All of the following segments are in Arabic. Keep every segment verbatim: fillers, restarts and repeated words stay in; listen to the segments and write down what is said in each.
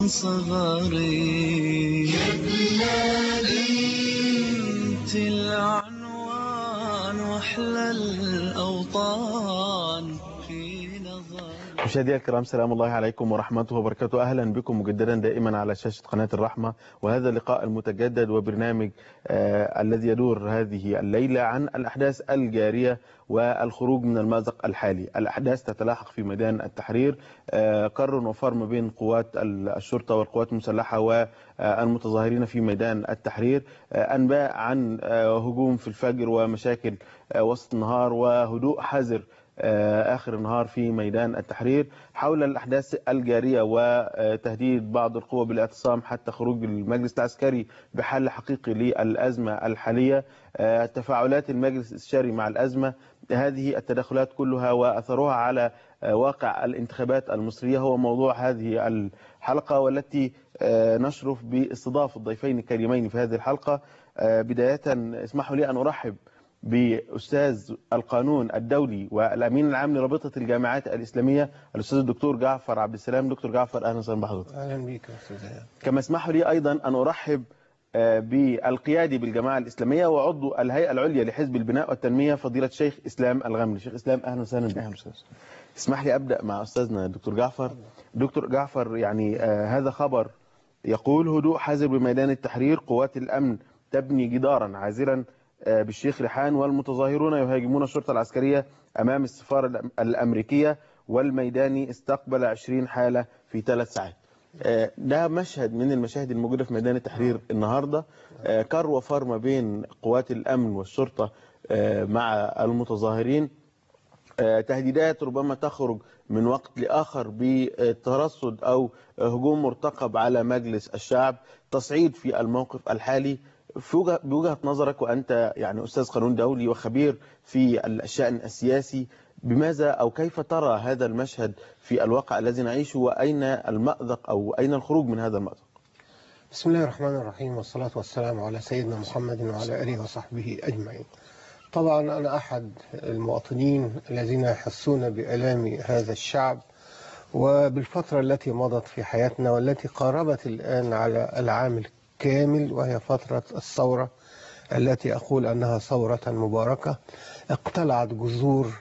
صغري يا بلادي انت العنوان واحلى الاوطان في نظري. مشاهدينا الكرام، سلام الله عليكم ورحمته وبركاته. اهلا بكم مجددا دائما على شاشه قناه الرحمه، وهذا اللقاء المتجدد وبرنامج آه الذي يدور هذه الليله عن الاحداث الجاريه والخروج من المأزق الحالي. الاحداث تتلاحق في ميدان التحرير، آه كر وفر ما بين قوات الشرطه والقوات المسلحه والمتظاهرين في ميدان التحرير. آه انباء عن آه هجوم في الفجر ومشاكل آه وسط النهار وهدوء حذر آخر النهار في ميدان التحرير حول الأحداث الجارية وتهديد بعض القوى بالاعتصام حتى خروج المجلس العسكري بحل حقيقي للأزمة الحالية. تفاعلات المجلس الاستشاري مع الأزمة، هذه التدخلات كلها وأثرها على واقع الانتخابات المصرية هو موضوع هذه الحلقة، والتي نشرف باستضافة الضيفين الكريمين في هذه الحلقة. بداية اسمحوا لي أن أرحب بأستاذ القانون الدولي والأمين العام لرابطة الجامعات الإسلامية الأستاذ الدكتور جعفر عبد السلام. دكتور جعفر، أهلا وسهلا بحضرتك. أهلا بك يا أستاذ. كما اسمحوا لي أيضا أن أرحب بالقيادي بالجماعة الإسلامية وعضو الهيئة العليا لحزب البناء والتنمية فضيلة الشيخ إسلام الغمري. شيخ إسلام، أهلا وسهلا بك. أهلا وسهلا. اسمح لي أبدأ مع أستاذنا الدكتور جعفر. دكتور جعفر، يعني آه هذا خبر يقول هدوء حذر بميدان التحرير، قوات الأمن تبني جدارا عازلا بالشيخ ريحان والمتظاهرون يهاجمون الشرطة العسكرية أمام السفارة الأمريكية والميداني استقبل عشرين حالة في ثلاث ساعات. ده مشهد من المشاهد الموجودة في ميدان التحرير النهاردة، كر وفر ما بين قوات الأمن والشرطة مع المتظاهرين، تهديدات ربما تخرج من وقت لآخر بترصد أو هجوم مرتقب على مجلس الشعب، تصعيد في الموقف الحالي. في بوجهة نظرك وأنت يعني أستاذ قانون دولي وخبير في الشأن السياسي، بماذا أو كيف ترى هذا المشهد في الواقع الذي نعيشه، وأين المأزق أو أين الخروج من هذا المأزق؟ بسم الله الرحمن الرحيم، والصلاة والسلام على سيدنا محمد وعلى آله وصحبه أجمعين. طبعا أنا أحد المواطنين الذين يحسون بآلام هذا الشعب وبالفترة التي مضت في حياتنا والتي قاربت الآن على العام كامل، وهي فترة الثورة التي أقول أنها ثورة مباركة اقتلعت جذور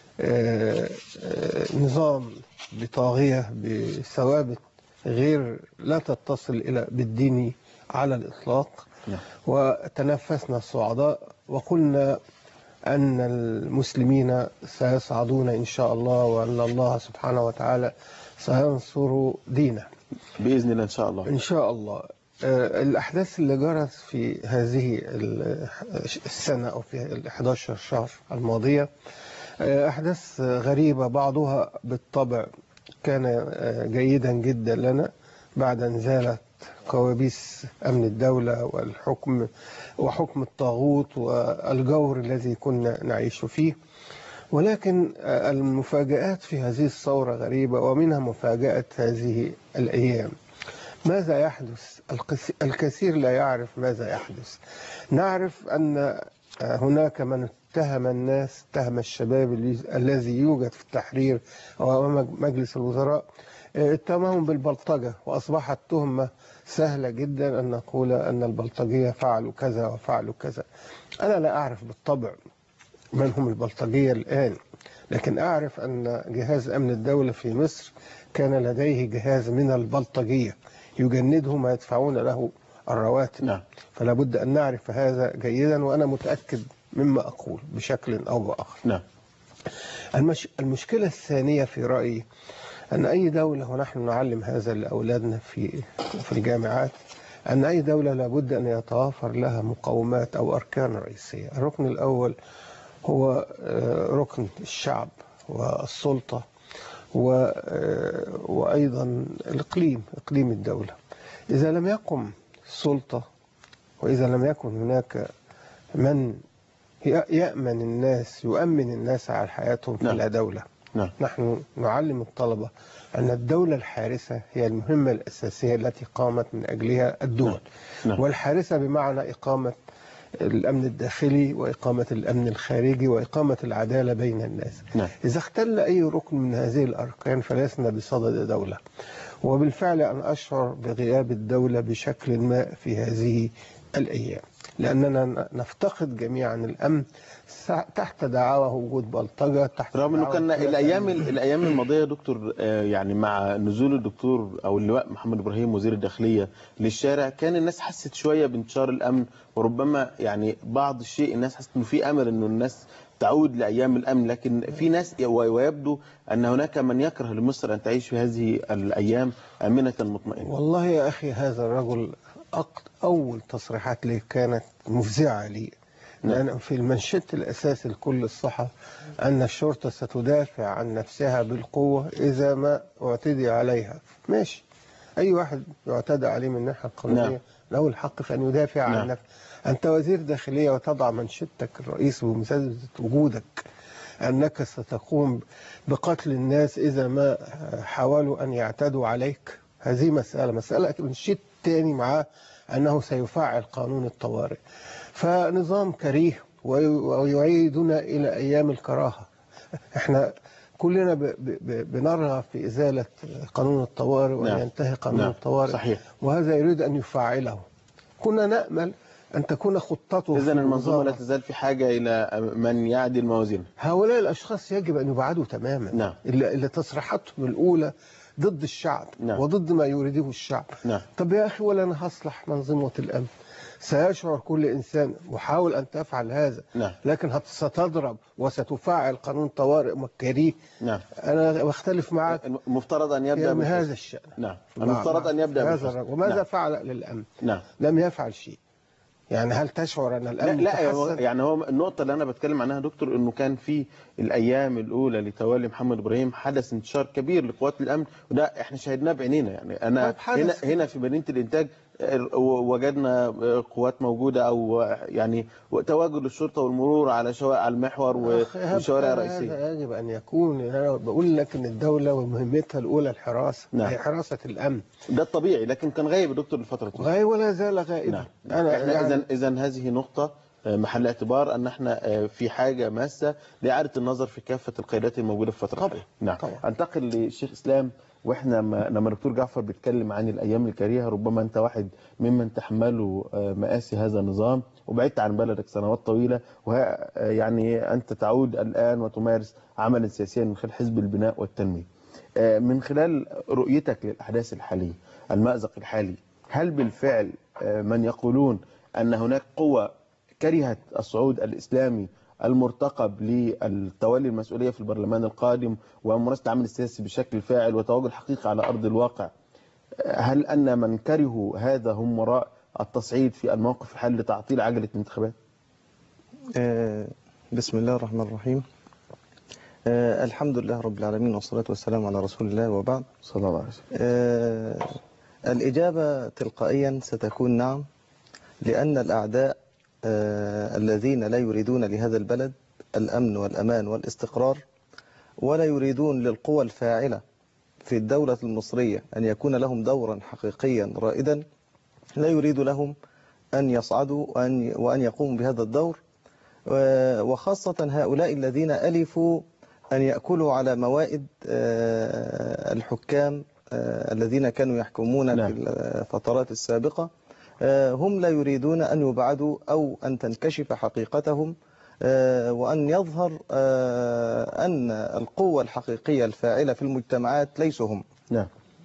نظام بطاغية بثوابت غير لا تتصل إلى بالدين على الإطلاق. وتنفسنا الصعداء وقلنا أن المسلمين سيصعدون إن شاء الله، وأن الله سبحانه وتعالى سينصر دينه بإذن الله إن شاء الله. إن شاء الله. الأحداث اللي جرت في هذه السنة أو في الأحد عشر شهر الماضية أحداث غريبة، بعضها بالطبع كان جيدا جدا لنا بعد أن زالت كوابيس أمن الدولة والحكم وحكم الطاغوت والجور الذي كنا نعيش فيه. ولكن المفاجآت في هذه الثورة غريبة، ومنها مفاجأة هذه الأيام. ماذا يحدث؟ الكثير لا يعرف ماذا يحدث. نعرف أن هناك من اتهم الناس، اتهم الشباب الذي يوجد في التحرير وأمام مجلس الوزراء، اتهمهم بالبلطجة، وأصبحت تهمة سهلة جدا أن نقول أن البلطجية فعلوا كذا وفعلوا كذا. أنا لا أعرف بالطبع من هم البلطجية الآن، لكن أعرف أن جهاز أمن الدولة في مصر كان لديه جهاز من البلطجية يجندهم ويدفعون له الرواتب. نعم. فلا بد أن نعرف هذا جيدا، وأنا متأكد مما أقول بشكل أو بآخر. نعم. المش... المشكلة الثانية في رأيي أن أي دولة، ونحن نعلم هذا لأولادنا في في الجامعات، أن أي دولة لابد أن يتوافر لها مقومات أو أركان رئيسية. الركن الأول هو ركن الشعب والسلطة وأيضا الإقليم، إقليم الدولة. إذا لم يقم السلطة، وإذا لم يكن هناك من يأمن الناس يؤمن الناس على حياتهم في لا دولة. نعم. نحن نعلم الطلبة أن الدولة الحارسة هي المهمة الأساسية التي قامت من أجلها الدول. نعم. نعم. والحارسة بمعنى إقامة الأمن الداخلي وإقامة الأمن الخارجي وإقامة العدالة بين الناس. نعم. إذا اختل أي ركن من هذه الأركان فلسنا بصدد دولة. وبالفعل أنا أشعر بغياب الدولة بشكل ما في هذه الأيام، لأننا نفتقد جميعا الأمن تحت دعاوى وجود بلطجة، تحت رغم انه دعاوى كان قلة الايام أمن. الايام الماضيه يا دكتور، آه، يعني مع نزول الدكتور او اللواء محمد ابراهيم وزير الداخليه للشارع، كان الناس حست شويه بانتشار الامن، وربما يعني بعض الشيء الناس حست انه في امل انه الناس تعود لايام الامن، لكن في ناس ويبدو ان هناك من يكره لمصر ان تعيش في هذه الايام امنه مطمئنه. والله يا أخي هذا الرجل أق- أول تصريحات لي كانت مفزعة لي، لأن في المنشط الأساسي لكل الصحف أن الشرطة ستدافع عن نفسها بالقوة إذا ما اعتدي عليها. ماشي، أي واحد يعتدى عليه من الناحية القانونية نعم. له الحق في أن يدافع عن نعم. نفسه. أنت وزير داخلية وتضع منشطك الرئيس بمساندة وجودك أنك ستقوم بقتل الناس إذا ما حاولوا أن يعتدوا عليك. هذه مسألة مسألة منشط تاني معاه أنه سيفعل قانون الطوارئ. فنظام كريه ويعيدنا إلى أيام الكراهة. احنا كلنا ب- ب- بنرغب في إزالة قانون الطوارئ وأن نعم. ينتهي قانون نعم. الطوارئ، صحيح. وهذا يريد أن يفعله. كنا نأمل أن تكون خطته اذا في المنظومه لا الوزارة. تزال في حاجه الى من يعدل موازينها. هؤلاء الأشخاص يجب أن يبعدوا تماما، نعم. اللي اللي تصريحاتهم الأولى ضد الشعب نعم. وضد ما يريده الشعب. نعم. طب يا أخي، ولا أنا هصلح منظومة الأمن؟ سيشعر كل إنسان وحاول أن تفعل هذا، نعم. لكن هت- ستضرب وستفعل قانون طوارئ مكريه. نعم. أنا بختلف معك المفترض ان يبدا في بالحسن. هذا الشأن. نعم. مع- المفترض مع ان يبدا هذا بالحسن. الرجل. وماذا نعم. فعل للأمن؟ نعم. لم يفعل شيء. يعني هل تشعر أن لا الأمن لا هو تحسن؟ يعني هو النقطة اللي أنا بتكلم عنها دكتور، إنه كان في الأيام الأولى لتولي محمد إبراهيم حدث انتشار كبير لقوات الأمن، وده إحنا شاهدناه بعينينا. يعني أنا طيب حدث هنا كده. هنا في مدينة الإنتاج آه، وجدنا آه، قوات موجودة، أو آه، يعني تواجد الشرطة والمرور على شوارع على المحور و- أخ إيهاب، والشوارع هذا الرئيسية. هذا يجب أن يكون. أنا بقول لك أن الدولة ومهمتها الأولى الحراسة، نعم. هي حراسة الأمن. ده الطبيعي، لكن كان غايب الدكتور لفترة طويلة. غايب ولا زال غائبا. نعم. أنا احنا يعني اذا اذا هذه نقطة محل اعتبار، ان احنا في حاجة ماسة لإعادة النظر في كافة القيادات الموجودة في الفترة طبعا. الحالية. نعم. طبعا. انتقل للشيخ اسلام. واحنا ما- لما الدكتور جعفر بيتكلم عن الايام الكريهة، ربما انت واحد ممن تحملوا مآسي هذا النظام وبعدت عن بلدك سنوات طويلة، ويعني انت تعود الان وتمارس عملا سياسيا من خلال حزب البناء والتنمية. من خلال رؤيتك للأحداث الحالية، المأزق الحالي، هل بالفعل من يقولون أن هناك قوة كرهت الصعود الإسلامي المرتقب للتولي المسؤولية في البرلمان القادم وممارسة العمل السياسي بشكل فاعل وتواجد حقيقي على أرض الواقع، هل أن من كرهوا هذا هم وراء التصعيد في الموقف الحالي لتعطيل عجلة الانتخابات؟ آه، بسم الله الرحمن الرحيم. آه، الحمد لله رب العالمين والصلاة والسلام على رسول الله وبعد. صلى الله عليه وسلم. آه، الإجابة تلقائيا ستكون نعم، لأن الأعداء آه، الذين لا يريدون لهذا البلد الأمن والأمان والاستقرار، ولا يريدون للقوى الفاعلة في الدولة المصرية أن يكون لهم دورا حقيقيا رائدا، لا يريد لهم أن يصعدوا وأن, وأن يقوموا بهذا الدور، وخاصة هؤلاء الذين ألفوا أن يأكلوا على موائد الحكام الذين كانوا يحكمون نعم. في الفترات السابقة، هم لا يريدون أن يبعدوا أو أن تنكشف حقيقتهم، وأن يظهر أن القوة الحقيقية الفاعلة في المجتمعات ليسوا هم. نعم.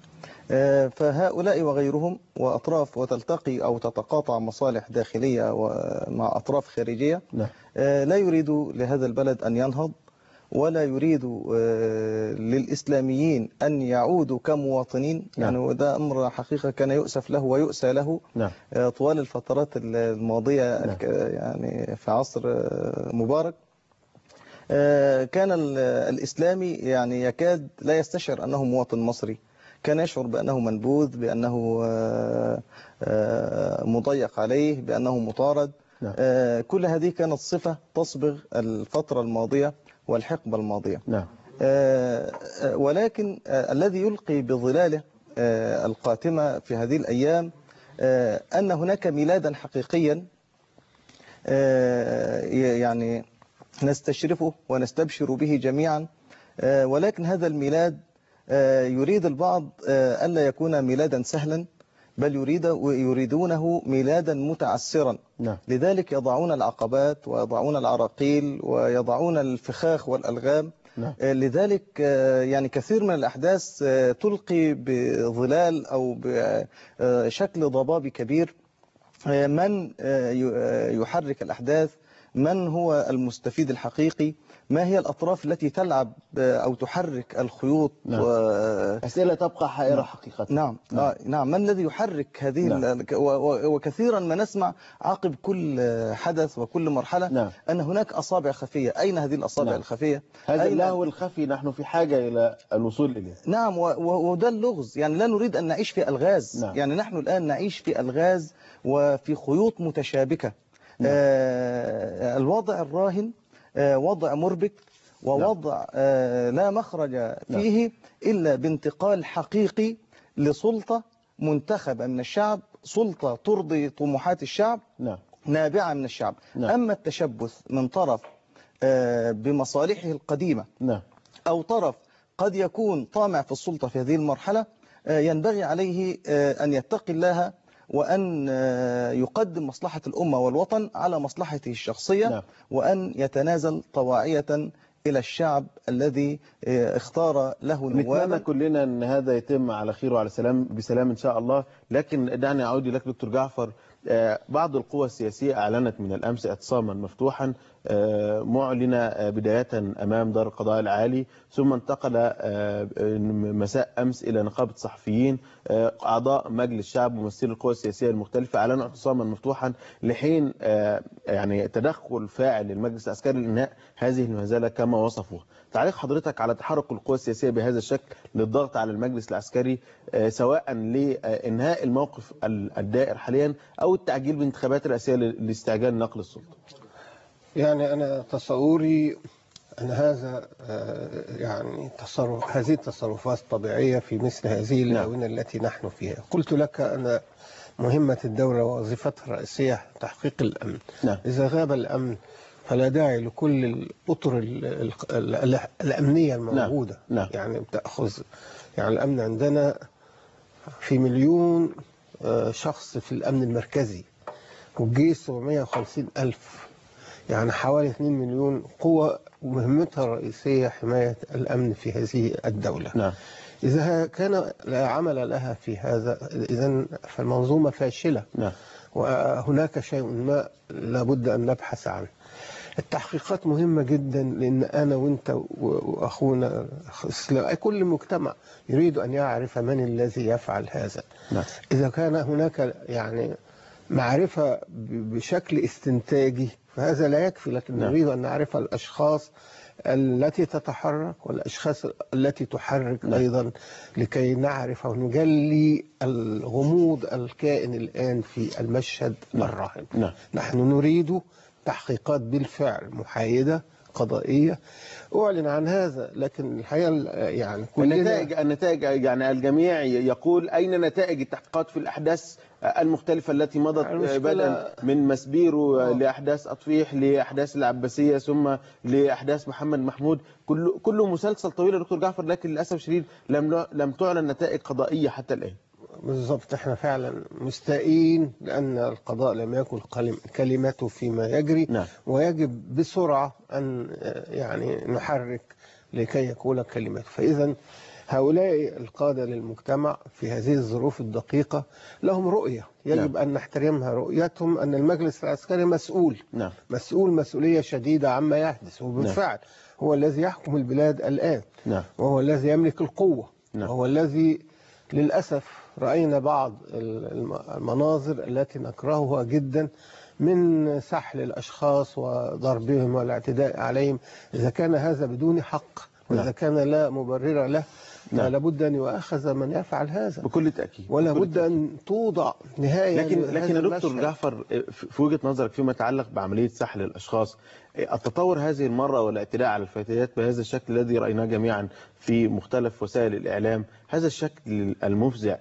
فهؤلاء وغيرهم وأطراف وتلتقي أو تتقاطع مصالح داخلية مع أطراف خارجية، نعم. لا يريد لهذا البلد أن ينهض، ولا يريد للإسلاميين أن يعودوا كمواطنين. نعم. يعني وده أمر حقيقة كان يؤسف له ويؤسى له. نعم. طوال الفترات الماضية. نعم. يعني في عصر مبارك كان الإسلامي يعني يكاد لا يستشعر أنه مواطن مصري، كان يشعر بأنه منبوذ، بأنه مضيق عليه، بأنه مطارد. نعم. كل هذه كانت صفة تصبغ الفترة الماضية والحقبة الماضية. نعم. ولكن الذي يلقي بظلاله القاتمة في هذه الأيام أن هناك ميلادا حقيقيا يعني نستشرفه ونستبشر به جميعا، ولكن هذا الميلاد يريد البعض ألا يكون ميلادا سهلا، بل يريد يريدونه ميلادا متعسرا. نعم. لذلك يضعون العقبات ويضعون العراقيل ويضعون الفخاخ والألغام. نعم. لذلك يعني كثير من الأحداث تلقي بظلال أو بشكل ضبابي كبير. من يحرك الأحداث؟ من هو المستفيد الحقيقي؟ ما هي الأطراف التي تلعب أو تحرك الخيوط؟ نعم. و... أسئلة تبقى حائرة حقيقة. نعم. نعم. آه نعم. من الذي يحرك هذه؟ نعم. ال... وكثيرا ما نسمع عقب كل حدث وكل مرحلة نعم. أن هناك أصابع خفية. أين هذه الأصابع نعم. الخفية؟ هذا أين... اللهو الخفي نحن في حاجة إلى الوصول إليه. نعم. و... وده اللغز، يعني لا نريد أن نعيش في ألغاز. نعم. يعني نحن الآن نعيش في ألغاز وفي خيوط متشابكة. نعم. آه الوضع الراهن آه وضع مربك، ووضع آه لا مخرج فيه نعم. إلا بانتقال حقيقي لسلطة منتخبة من الشعب، سلطة ترضي طموحات الشعب. نعم. نابعة من الشعب. نعم. أما التشبث من طرف آه بمصالحه القديمة نعم. أو طرف قد يكون طامع في السلطة في هذه المرحلة، آه ينبغي عليه آه أن يتقي الله وأن يقدم مصلحة الأمة والوطن على مصلحته الشخصية. نعم. وأن يتنازل طواعية إلى الشعب الذي اختار له نوابا. نتمنى كلنا أن هذا يتم على خير وعلى سلام بسلام إن شاء الله. لكن دعني أعود لك دكتور جعفر. بعض القوى السياسية أعلنت من الأمس اعتصاما مفتوحا معلنة بداية أمام دار القضاء العالي، ثم انتقل مساء أمس إلى نقابة الصحفيين. أعضاء مجلس الشعب وممثلي القوى السياسية المختلفة أعلنوا اعتصاما مفتوحا لحين يعني تدخل فاعل المجلس العسكري لإنهاء هذه المهزلة كما وصفوها. تعليق حضرتك على تحرك القوى السياسية بهذا الشكل للضغط على المجلس العسكري، سواء لإنهاء الموقف الدائر حاليا أو التعجيل بانتخابات رئاسية لاستعجال نقل السلطة؟ يعني أنا تصوري أن هذا يعني تصرف هذه التصرفات طبيعية في مثل هذه الآونة التي نحن فيها. قلت لك أن مهمة الدولة ووظيفتها الرئيسية تحقيق الأمن. نعم. إذا غاب الأمن فلا داعي لكل الأطر الأمنية الموجودة. نعم. يعني بتأخذ يعني الأمن عندنا في مليون شخص في الأمن المركزي، والجيش سبعمائة وخمسين ألف، يعني حوالي اثنين مليون قوة مهمتها الرئيسية حماية الأمن في هذه الدولة. نعم. إذا كان لا عمل لها في هذا إذن فالمنظومة فاشلة. نعم. وهناك شيء ما لابد أن نبحث عنه. التحقيقات مهمة جدا، لأن أنا وأنت وأخونا كل مجتمع يريد أن يعرف من الذي يفعل هذا. نعم. إذا كان هناك يعني معرفة بشكل استنتاجي فهذا لا يكفي، لكن نعم. نريد أن نعرف الأشخاص التي تتحرك والأشخاص التي تحرك. نعم. أيضا لكي نعرف ونجلي الغموض الكائن الآن في المشهد. نعم. الراهن. نعم. نحن نريد تحقيقات بالفعل محايدة قضائية. أعلن عن هذا، لكن الحقيقة يعني كلنا النتائج النتائج يعني الجميع يقول أين نتائج التحقيقات في الأحداث المختلفة التي مضت، بدءا من مسبيرو أوه. لأحداث أطفيح لأحداث العباسية ثم لأحداث محمد محمود، كله كله مسلسل طويل يا دكتور جعفر، لكن للأسف الشديد لم لم تعلن نتائج قضائية حتى الآن. بالضبط. احنا فعلا مستائين لأن القضاء لم يكن كلمته فيما يجري. نعم. ويجب بسرعة أن يعني نحرك لكي يكون كلمته. فإذا هؤلاء القادة للمجتمع في هذه الظروف الدقيقة لهم رؤية يجب. نعم. أن نحترمها. رؤيتهم أن المجلس العسكري مسؤول. نعم. مسؤول مسؤولية شديدة عما يحدث، وبالفعل نعم. هو الذي يحكم البلاد الآن. نعم. وهو الذي يملك القوة. نعم. وهو الذي للأسف رأينا بعض المناظر التي نكرهها جدا من سحل الأشخاص وضربهم والاعتداء عليهم. إذا كان هذا بدون حق وإذا كان لا مبرر له فلا بد أن يؤاخذ من يفعل هذا بكل تأكيد، ولا بد أن توضع نهاية. لكن لكن يا دكتور جعفر، في وجهة نظرك فيما يتعلق بعملية سحل الأشخاص، التطور هذه المرة والاعتداء على الفتيات بهذا الشكل الذي رأيناه جميعا في مختلف وسائل الإعلام، هذا الشكل المفزع،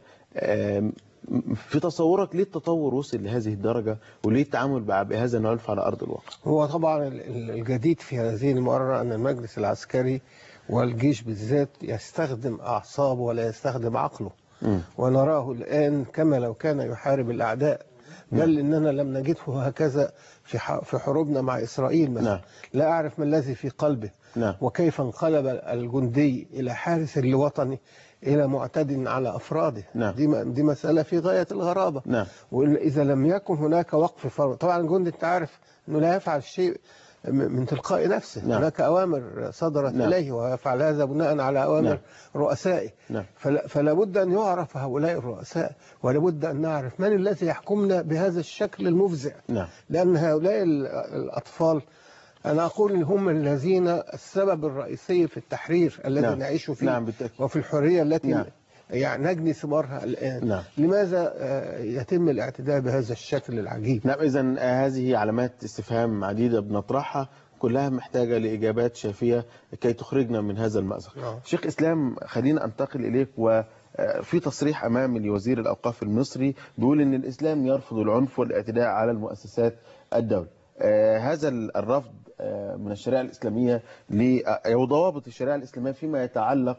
في تصورك ليه التطور وصل لهذه الدرجة وليه التعامل بهذا العنف على أرض الواقع؟ هو طبعا الجديد في هذه المرة أن المجلس العسكري والجيش بالذات يستخدم أعصابه ولا يستخدم عقله. مم. ونراه الآن كما لو كان يحارب الأعداء، بل إننا لم نجده هكذا في ح- في حروبنا مع إسرائيل مثلا. نعم. لا أعرف ما الذي في قلبه، نعم. وكيف انقلب الجندي إلى حارس لوطني إلى معتد على أفراده. نعم. دي م- دي مسألة في غاية الغرابة. نعم. وإذا لم يكن هناك وقف فرض، طبعا الجندي أنت عارف أنه لا يفعل شيء م- من تلقاء نفسه. نعم. هناك أوامر صدرت نعم. إليه ويفعل هذا بناء على أوامر نعم. رؤسائه. نعم. فلا, فلا بد أن يعرف هؤلاء الرؤساء، ولا بد أن نعرف من الذي يحكمنا بهذا الشكل المفزع. نعم. لأن هؤلاء ال- الأطفال أنا أقول إن هم الذين السبب الرئيسي في التحرير الذي نعم. نعيش فيه، نعم بالتأكيد. وفي الحرية التي نعم. يعني نجني ثمارها الآن. نعم. لماذا آه، يتم الاعتداء بهذا الشكل العجيب؟ نعم، إذا هذه علامات استفهام عديدة بنطرحها، كلها محتاجة لإجابات شافية كي تخرجنا من هذا المأزق. نعم. شيخ إسلام، خلينا أنتقل إليك. وفي تصريح أمامي لوزير الأوقاف المصري بيقول إن الإسلام يرفض العنف والاعتداء على المؤسسات الدولة. آه، هذا الرفض آه، من الشريعة الإسلامية ل- أو ضوابط الشريعة الإسلامية فيما يتعلق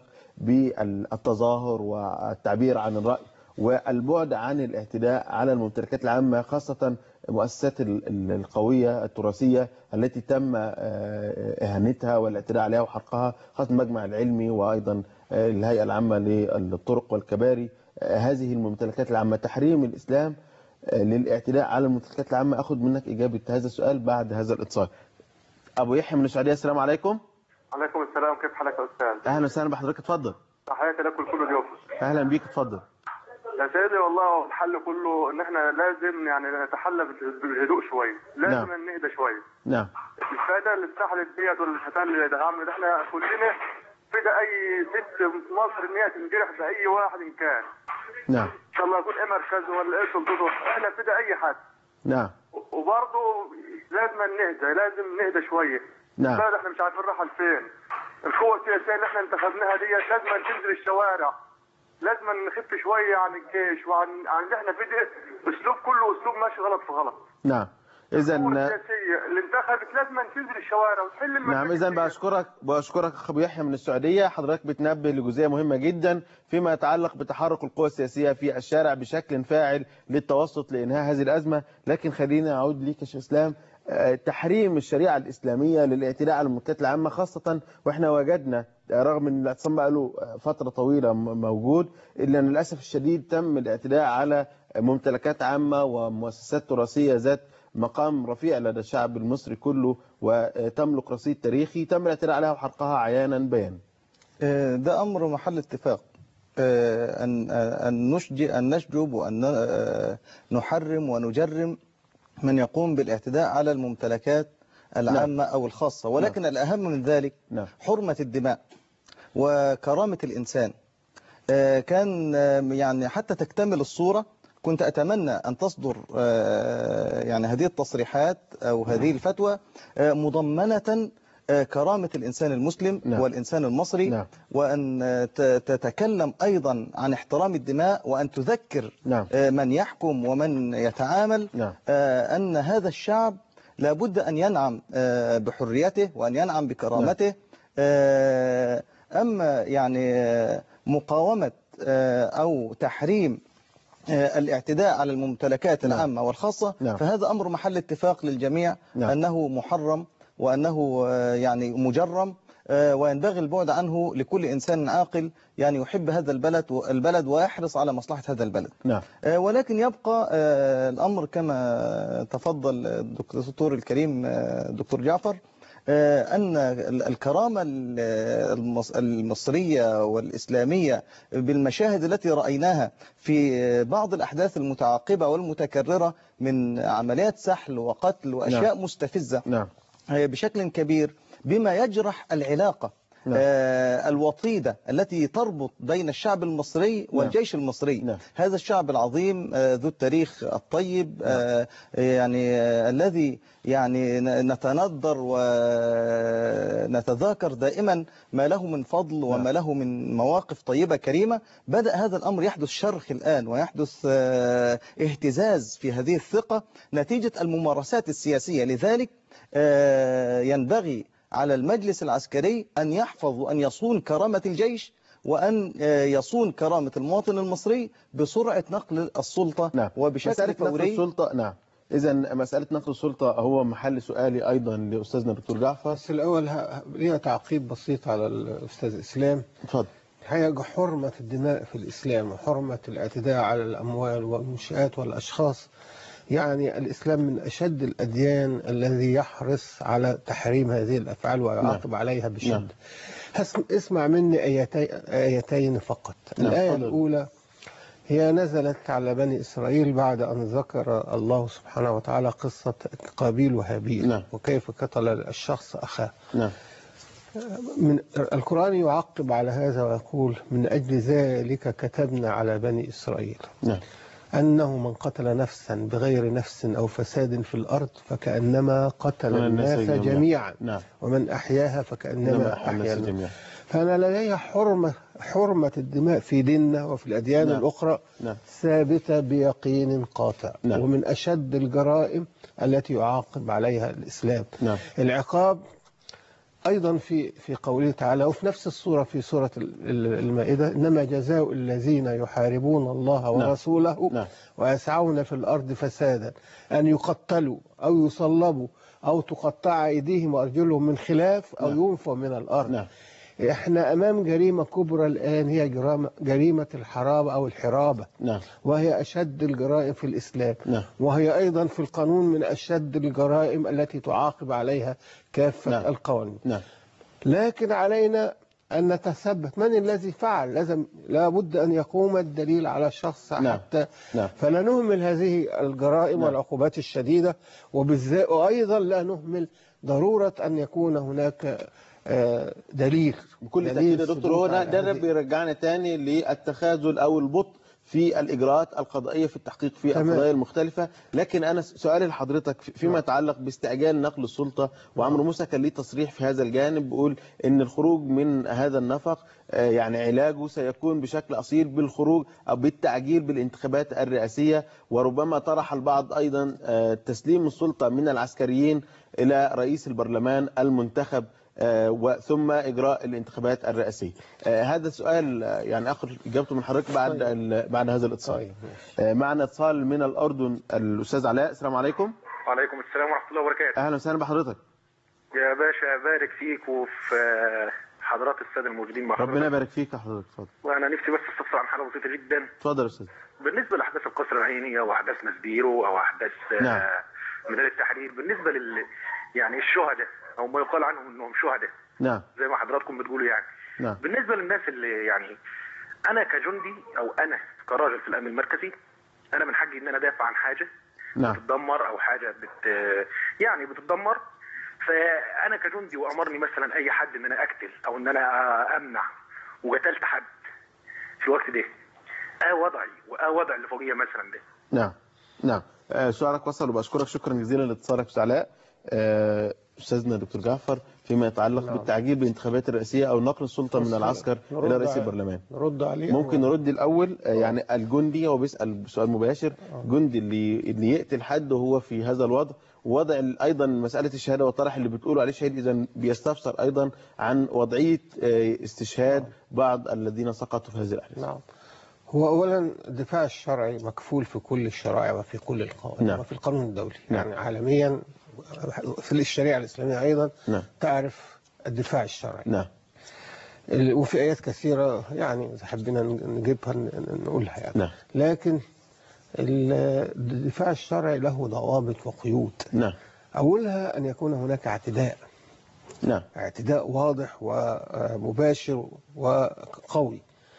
بالتظاهر والتعبير عن الرأي والبعد عن الاعتداء على الممتلكات العامة، خاصة المؤسسات ال- ال- القوية التراثية التي تم آه، إهانتها والاعتداء عليها وحرقها، خاصة المجمع العلمي وأيضا آه، الهيئة العامة للطرق والكباري. آه، هذه الممتلكات العامة، تحريم الإسلام آه، للاعتداء على الممتلكات العامة. أخذ منك إجابة هذا السؤال بعد هذا الاتصال. أبو يحيى من السعودية، السلام عليكم. عليكم السلام، كيف حالك يا استاذ؟ أهلا وسهلا بحضرتك، اتفضل. تحياتي لكم كل اليوم. أهلا بيك، اتفضل. يا سيدي والله الحل كله ان احنا لازم يعني نتحلى بالهدوء شويه، لازم نعم. نهدى شويه. نعم. الفائده اللي اتسحلت ديت والفتان اللي دعمنا ده احنا كلنا فدا اي ست في مصر ان هي تنجرح باي واحد ان كان. نعم. ان شاء الله يكون ايه مركزه ولا ايه سلطته، احنا فدا اي حد. نعم. وبرضه لازم نهدى، لازم نهدى شويه. نعم. البلد احنا مش عارفين رايحه لفين. القوه السياسيه اللي احنا انتخبناها ديت لازم تنزل الشوارع، لازم نخف شويه عن الجيش وعن عن اللي احنا فيه ده. اسلوب كله اسلوب ماشي غلط في غلط. نعم. إذا القوه السياسيه اللي انتخبت لازم تنزل الشوارع وتحل المشاكل. نعم، إذا دي. بشكرك بشكرك أخ أبو يحيى من السعودية. حضرتك بتنبه لجزئية مهمة جدا فيما يتعلق بتحرك القوى السياسية في الشارع بشكل فاعل للتوسط لإنهاء هذه الأزمة. لكن خلينا أعود ليك يا شيخ إسلام. آه، تحريم الشريعة الإسلامية للاعتداء على الممتلكات العامة، خاصة وإحنا وجدنا رغم ان الاعتصام بقى له فتره طويله م- موجود، الا ان للاسف الشديد تم الاعتداء على ممتلكات عامه ومؤسسات تراثيه ذات مقام رفيع لدى الشعب المصري كله وتملك رصيد تاريخي، تم الاعتداء عليها وحرقها عيانا بيانا. آه، ده أمر محل اتفاق، آه، أن آه، أن نشج- أن نشجب وأن آه، نحرم ونجرم من يقوم بالاعتداء على الممتلكات العامة أو الخاصة، ولكن الأهم من ذلك نعم. حرمة الدماء وكرامة الإنسان. آه، كان آه، يعني حتى تكتمل الصورة كنت أتمنى أن تصدر آه، يعني هذه التصريحات أو هذه الفتوى آه، مضمنة آه، كرامة الإنسان المسلم نعم. والإنسان المصري، نعم. وأن آه، ت- تتكلم أيضا عن احترام الدماء، وأن تذكر نعم. آه، من يحكم ومن يتعامل نعم. آه، أن هذا الشعب لابد أن ينعم آه، بحريته وأن ينعم بكرامته. آه، أما يعني آه، مقاومة آه، أو تحريم آه، الاعتداء على الممتلكات نعم. العامة والخاصة، نعم. فهذا أمر محل اتفاق للجميع نعم. أنه محرم وأنه آه، يعني مجرم، آه، وينبغي البعد عنه لكل إنسان عاقل يعني يحب هذا البلد البلد ويحرص على مصلحة هذا البلد. نعم. آه، ولكن يبقى آه، الأمر كما تفضل الدكتور الكريم آه، دكتور جعفر، آه، أن الكرامة المص- المصرية والإسلامية بالمشاهد التي رأيناها في بعض الأحداث المتعاقبة والمتكررة من عمليات سحل وقتل وأشياء نعم. مستفزة نعم. آه، بشكل كبير، بما يجرح العلاقة نعم. آه، الوطيدة التي تربط بين الشعب المصري والجيش المصري. نعم. هذا الشعب العظيم آه، ذو التاريخ الطيب، آه، يعني آه، الذي يعني ن- نتندر ونتذاكر دائما ما له من فضل وما له من مواقف طيبة كريمة. بدأ هذا الأمر يحدث شرخ الآن ويحدث آه، اهتزاز في هذه الثقة نتيجة الممارسات السياسية. لذلك آه، ينبغي على المجلس العسكري أن يحفظ وأن يصون كرامة الجيش وأن يصون كرامة المواطن المصري بسرعة نقل السلطة نعم. وبشكل مسألة نقل فوري. السلطة نعم إذا مسألة نقل السلطة هو محل سؤالي أيضا لأستاذنا دكتور جعفر. بس الأول ه- ليها تعقيب بسيط على الأستاذ إسلام. اتفضل. الحقيقة حرمة الدماء في الإسلام وحرمة الاعتداء على الأموال والمنشآت والأشخاص، يعني الإسلام من أشد الأديان الذي يحرص على تحريم هذه الأفعال ويعاقب نعم. عليها نعم. بشدة. هسم- اسمع مني آيتين, آيتين فقط. نعم. الآية اتفضل. الأولى هي نزلت على بني إسرائيل بعد أن ذكر الله سبحانه وتعالى قصة قابيل وهابيل. نعم. وكيف قتل الشخص أخاه. نعم. من القرآن يعقب على هذا ويقول: من أجل ذلك كتبنا على بني إسرائيل نعم. أنه من قتل نفسا بغير نفس أو فساد في الأرض فكأنما قتل الناس جميعا، نعم. ومن أحياها فكأنما أحيا الناس الناس. جميعا. فأنا لدي حرمة حرمة الدماء في ديننا وفي الأديان نعم. الأخرى نعم. ثابتة بيقين قاطع. نعم. ومن أشد الجرائم التي يعاقب عليها الإسلام. نعم. العقاب أيضا في في قوله تعالى وفي نفس السورة في سورة المائدة: إنما جزاء الذين يحاربون الله ورسوله نعم. ويسعون في الأرض فسادا أن يقتلوا أو يصلبوا أو تقطع أيديهم وأرجلهم من خلاف أو نعم. ينفوا من الأرض. نعم. احنا أمام جريمة كبرى الآن، هي جرامة جريمة الحرابة أو الحرابة. نعم. وهي أشد الجرائم في الإسلام. نعم. وهي أيضا في القانون من أشد الجرائم التي تعاقب عليها كافة نعم. القوانين. نعم. لكن علينا أن نتثبت من الذي فعل. لازم لابد أن يقوم الدليل على الشخص. نعم. حتى نعم. فلا نهمل هذه الجرائم نعم. والعقوبات الشديدة، وبالذات وأيضا لا نهمل ضرورة أن يكون هناك آه، دليل. بكل دليل تأكيد يا دكتور. هو ثبوت على ده ده هذه. بيرجعنا تاني للتخاذل أو البطء في الإجراءات القضائية في التحقيق في تمام. القضايا المختلفة. لكن أنا سؤالي لحضرتك فيما يتعلق باستعجال نقل السلطة، وعمرو موسى كان ليه تصريح في هذا الجانب بيقول إن الخروج من هذا النفق آه، يعني علاجه سيكون بشكل أصيل بالخروج أو بالتعجيل بالانتخابات الرئاسية، وربما طرح البعض أيضا آه، تسليم السلطة من العسكريين إلى رئيس البرلمان المنتخب آه، وثم إجراء الانتخابات الرئاسية. آه، هذا السؤال آه، يعني أخذ إجابته من حضرتك بعد ال- بعد هذا الاتصال. طيب. آه، معنا اتصال من الأردن الأستاذ علاء. السلام عليكم. وعليكم السلام ورحمة الله وبركاته. أهلا وسهلا بحضرتك. يا باشا بارك فيك وفي حضرات السادة الموجودين مع ربنا حضرتك. يبارك فيك يا حضرتك. اتفضل. وأنا نفسي بس استفسر عن حاجة بسيطة جدا اتفضل يا أستاذ. بالنسبة لأحداث القصر العينية وأحداث مسبيرو أو أحداث آه، نعم. ميدان التحرير، بالنسبة لل يعني الشهداء أو ما يقال عنهم أنهم شهداء نعم. زي ما حضراتكم بتقولوا يعني. نعم. بالنسبة للناس اللي يعني أنا كجندي أو أنا كراجل في الأمن المركزي، أنا من حقي إن أنا أدافع عن حاجة نعم. بتتدمر أو حاجة بت يعني بتتدمر. فأنا كجندي وأمرني مثلا أي حد إن أنا أقتل أو إن أنا أمنع وقتلت حد في الوقت ده، آه وضعي وآه وضع اللي فوقيه مثلا ده. نعم. نعم. آه، سؤالك وصل وبشكرك شكرا جزيلا لاتصالك أستاذ علاء. آه، أستاذنا دكتور جعفر فيما يتعلق نعم. بالتعجيل بالانتخابات الرئاسية أو نقل السلطة من العسكر نرد إلى رئيس على- البرلمان. نرد عليه. ممكن نرد الأول آه، يعني الجندي هو بيسأل سؤال مباشر. جندي اللي اللي يقتل حد وهو في هذا الوضع، ووضع ال- أيضا مسألة الشهادة والطرح اللي بتقولوا عليه شهيد، إذا بيستفسر أيضا عن وضعية آه، استشهاد بعض الذين سقطوا في هذه الأحداث. نعم. هو أولا الدفاع الشرعي مكفول في كل الشرائع وفي كل القوانين. نعم. وفي القانون الدولي. نعم. يعني عالميا في الشريعة الإسلامية أيضا نعم. تعرف الدفاع الشرعي. نعم. ال- وفي آيات كثيرة يعني إذا حبينا نجيبها ن- نقولها يعني. نعم. لكن ال- الدفاع الشرعي له ضوابط وقيود. نعم. أولها أن يكون هناك اعتداء نعم. اعتداء واضح ومباشر وقوي.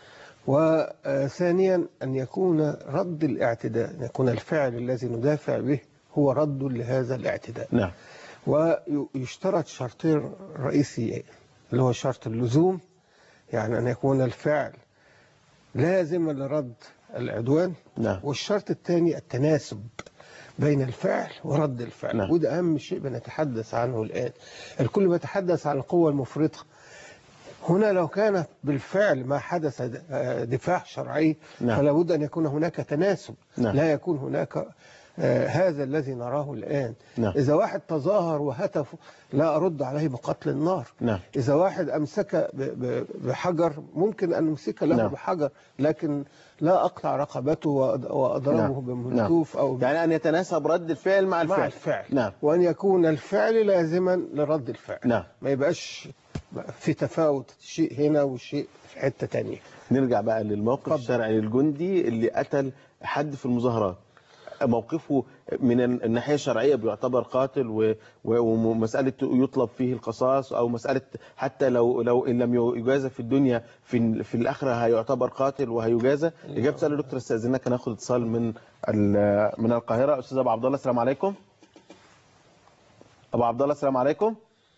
وثانيا أن يكون رد الاعتداء، أن يكون الفعل الذي ندافع به هو رد لهذا الاعتداء. نعم. ويشترط شرطين رئيسيين، اللي هو شرط اللزوم، يعني أن يكون الفعل لازما لرد العدوان. نعم. والشرط الثاني التناسب بين الفعل ورد الفعل. نعم. وده أهم شيء بنتحدث عنه الآن. الكل بيتحدث عن القوة المفرطة. هنا لو كان بالفعل ما حدث دفاع شرعي، نعم. فلا بد أن يكون هناك تناسب. نعم. لا يكون هناك آه هذا الذي نراه الآن. نعم. إذا واحد تظاهر وهتف لا أرد عليه بقتل النار. نعم. إذا واحد أمسك ب- ب- بحجر ممكن أن أمسك له نعم. بحجر، لكن لا أقطع رقبته وأض- وأضربه نعم. بمنتوف أو يعني أن يتناسب رد الفعل مع الفعل. مع الفعل. نعم. وأن يكون الفعل لازما لرد الفعل. نعم. ما يبقاش في تفاوت، شيء هنا وشيء في حتة تانية. نرجع بقى للموقف اتفضل. الشرعي للجندي اللي قتل حد في المظاهرات. موقفه من الناحية الشرعية بيعتبر قاتل و- و- ومسألة يطلب فيه القصاص، أو مسألة حتى لو لو إن لم يجازى في الدنيا في في الآخرة هيعتبر قاتل وهيجازى. إجابة سؤال دكتور، استاذنك ناخد اتصال من ال- من القاهرة. أستاذ أبو عبد الله، السلام عليكم. أبو عبد الله السلام عليكم.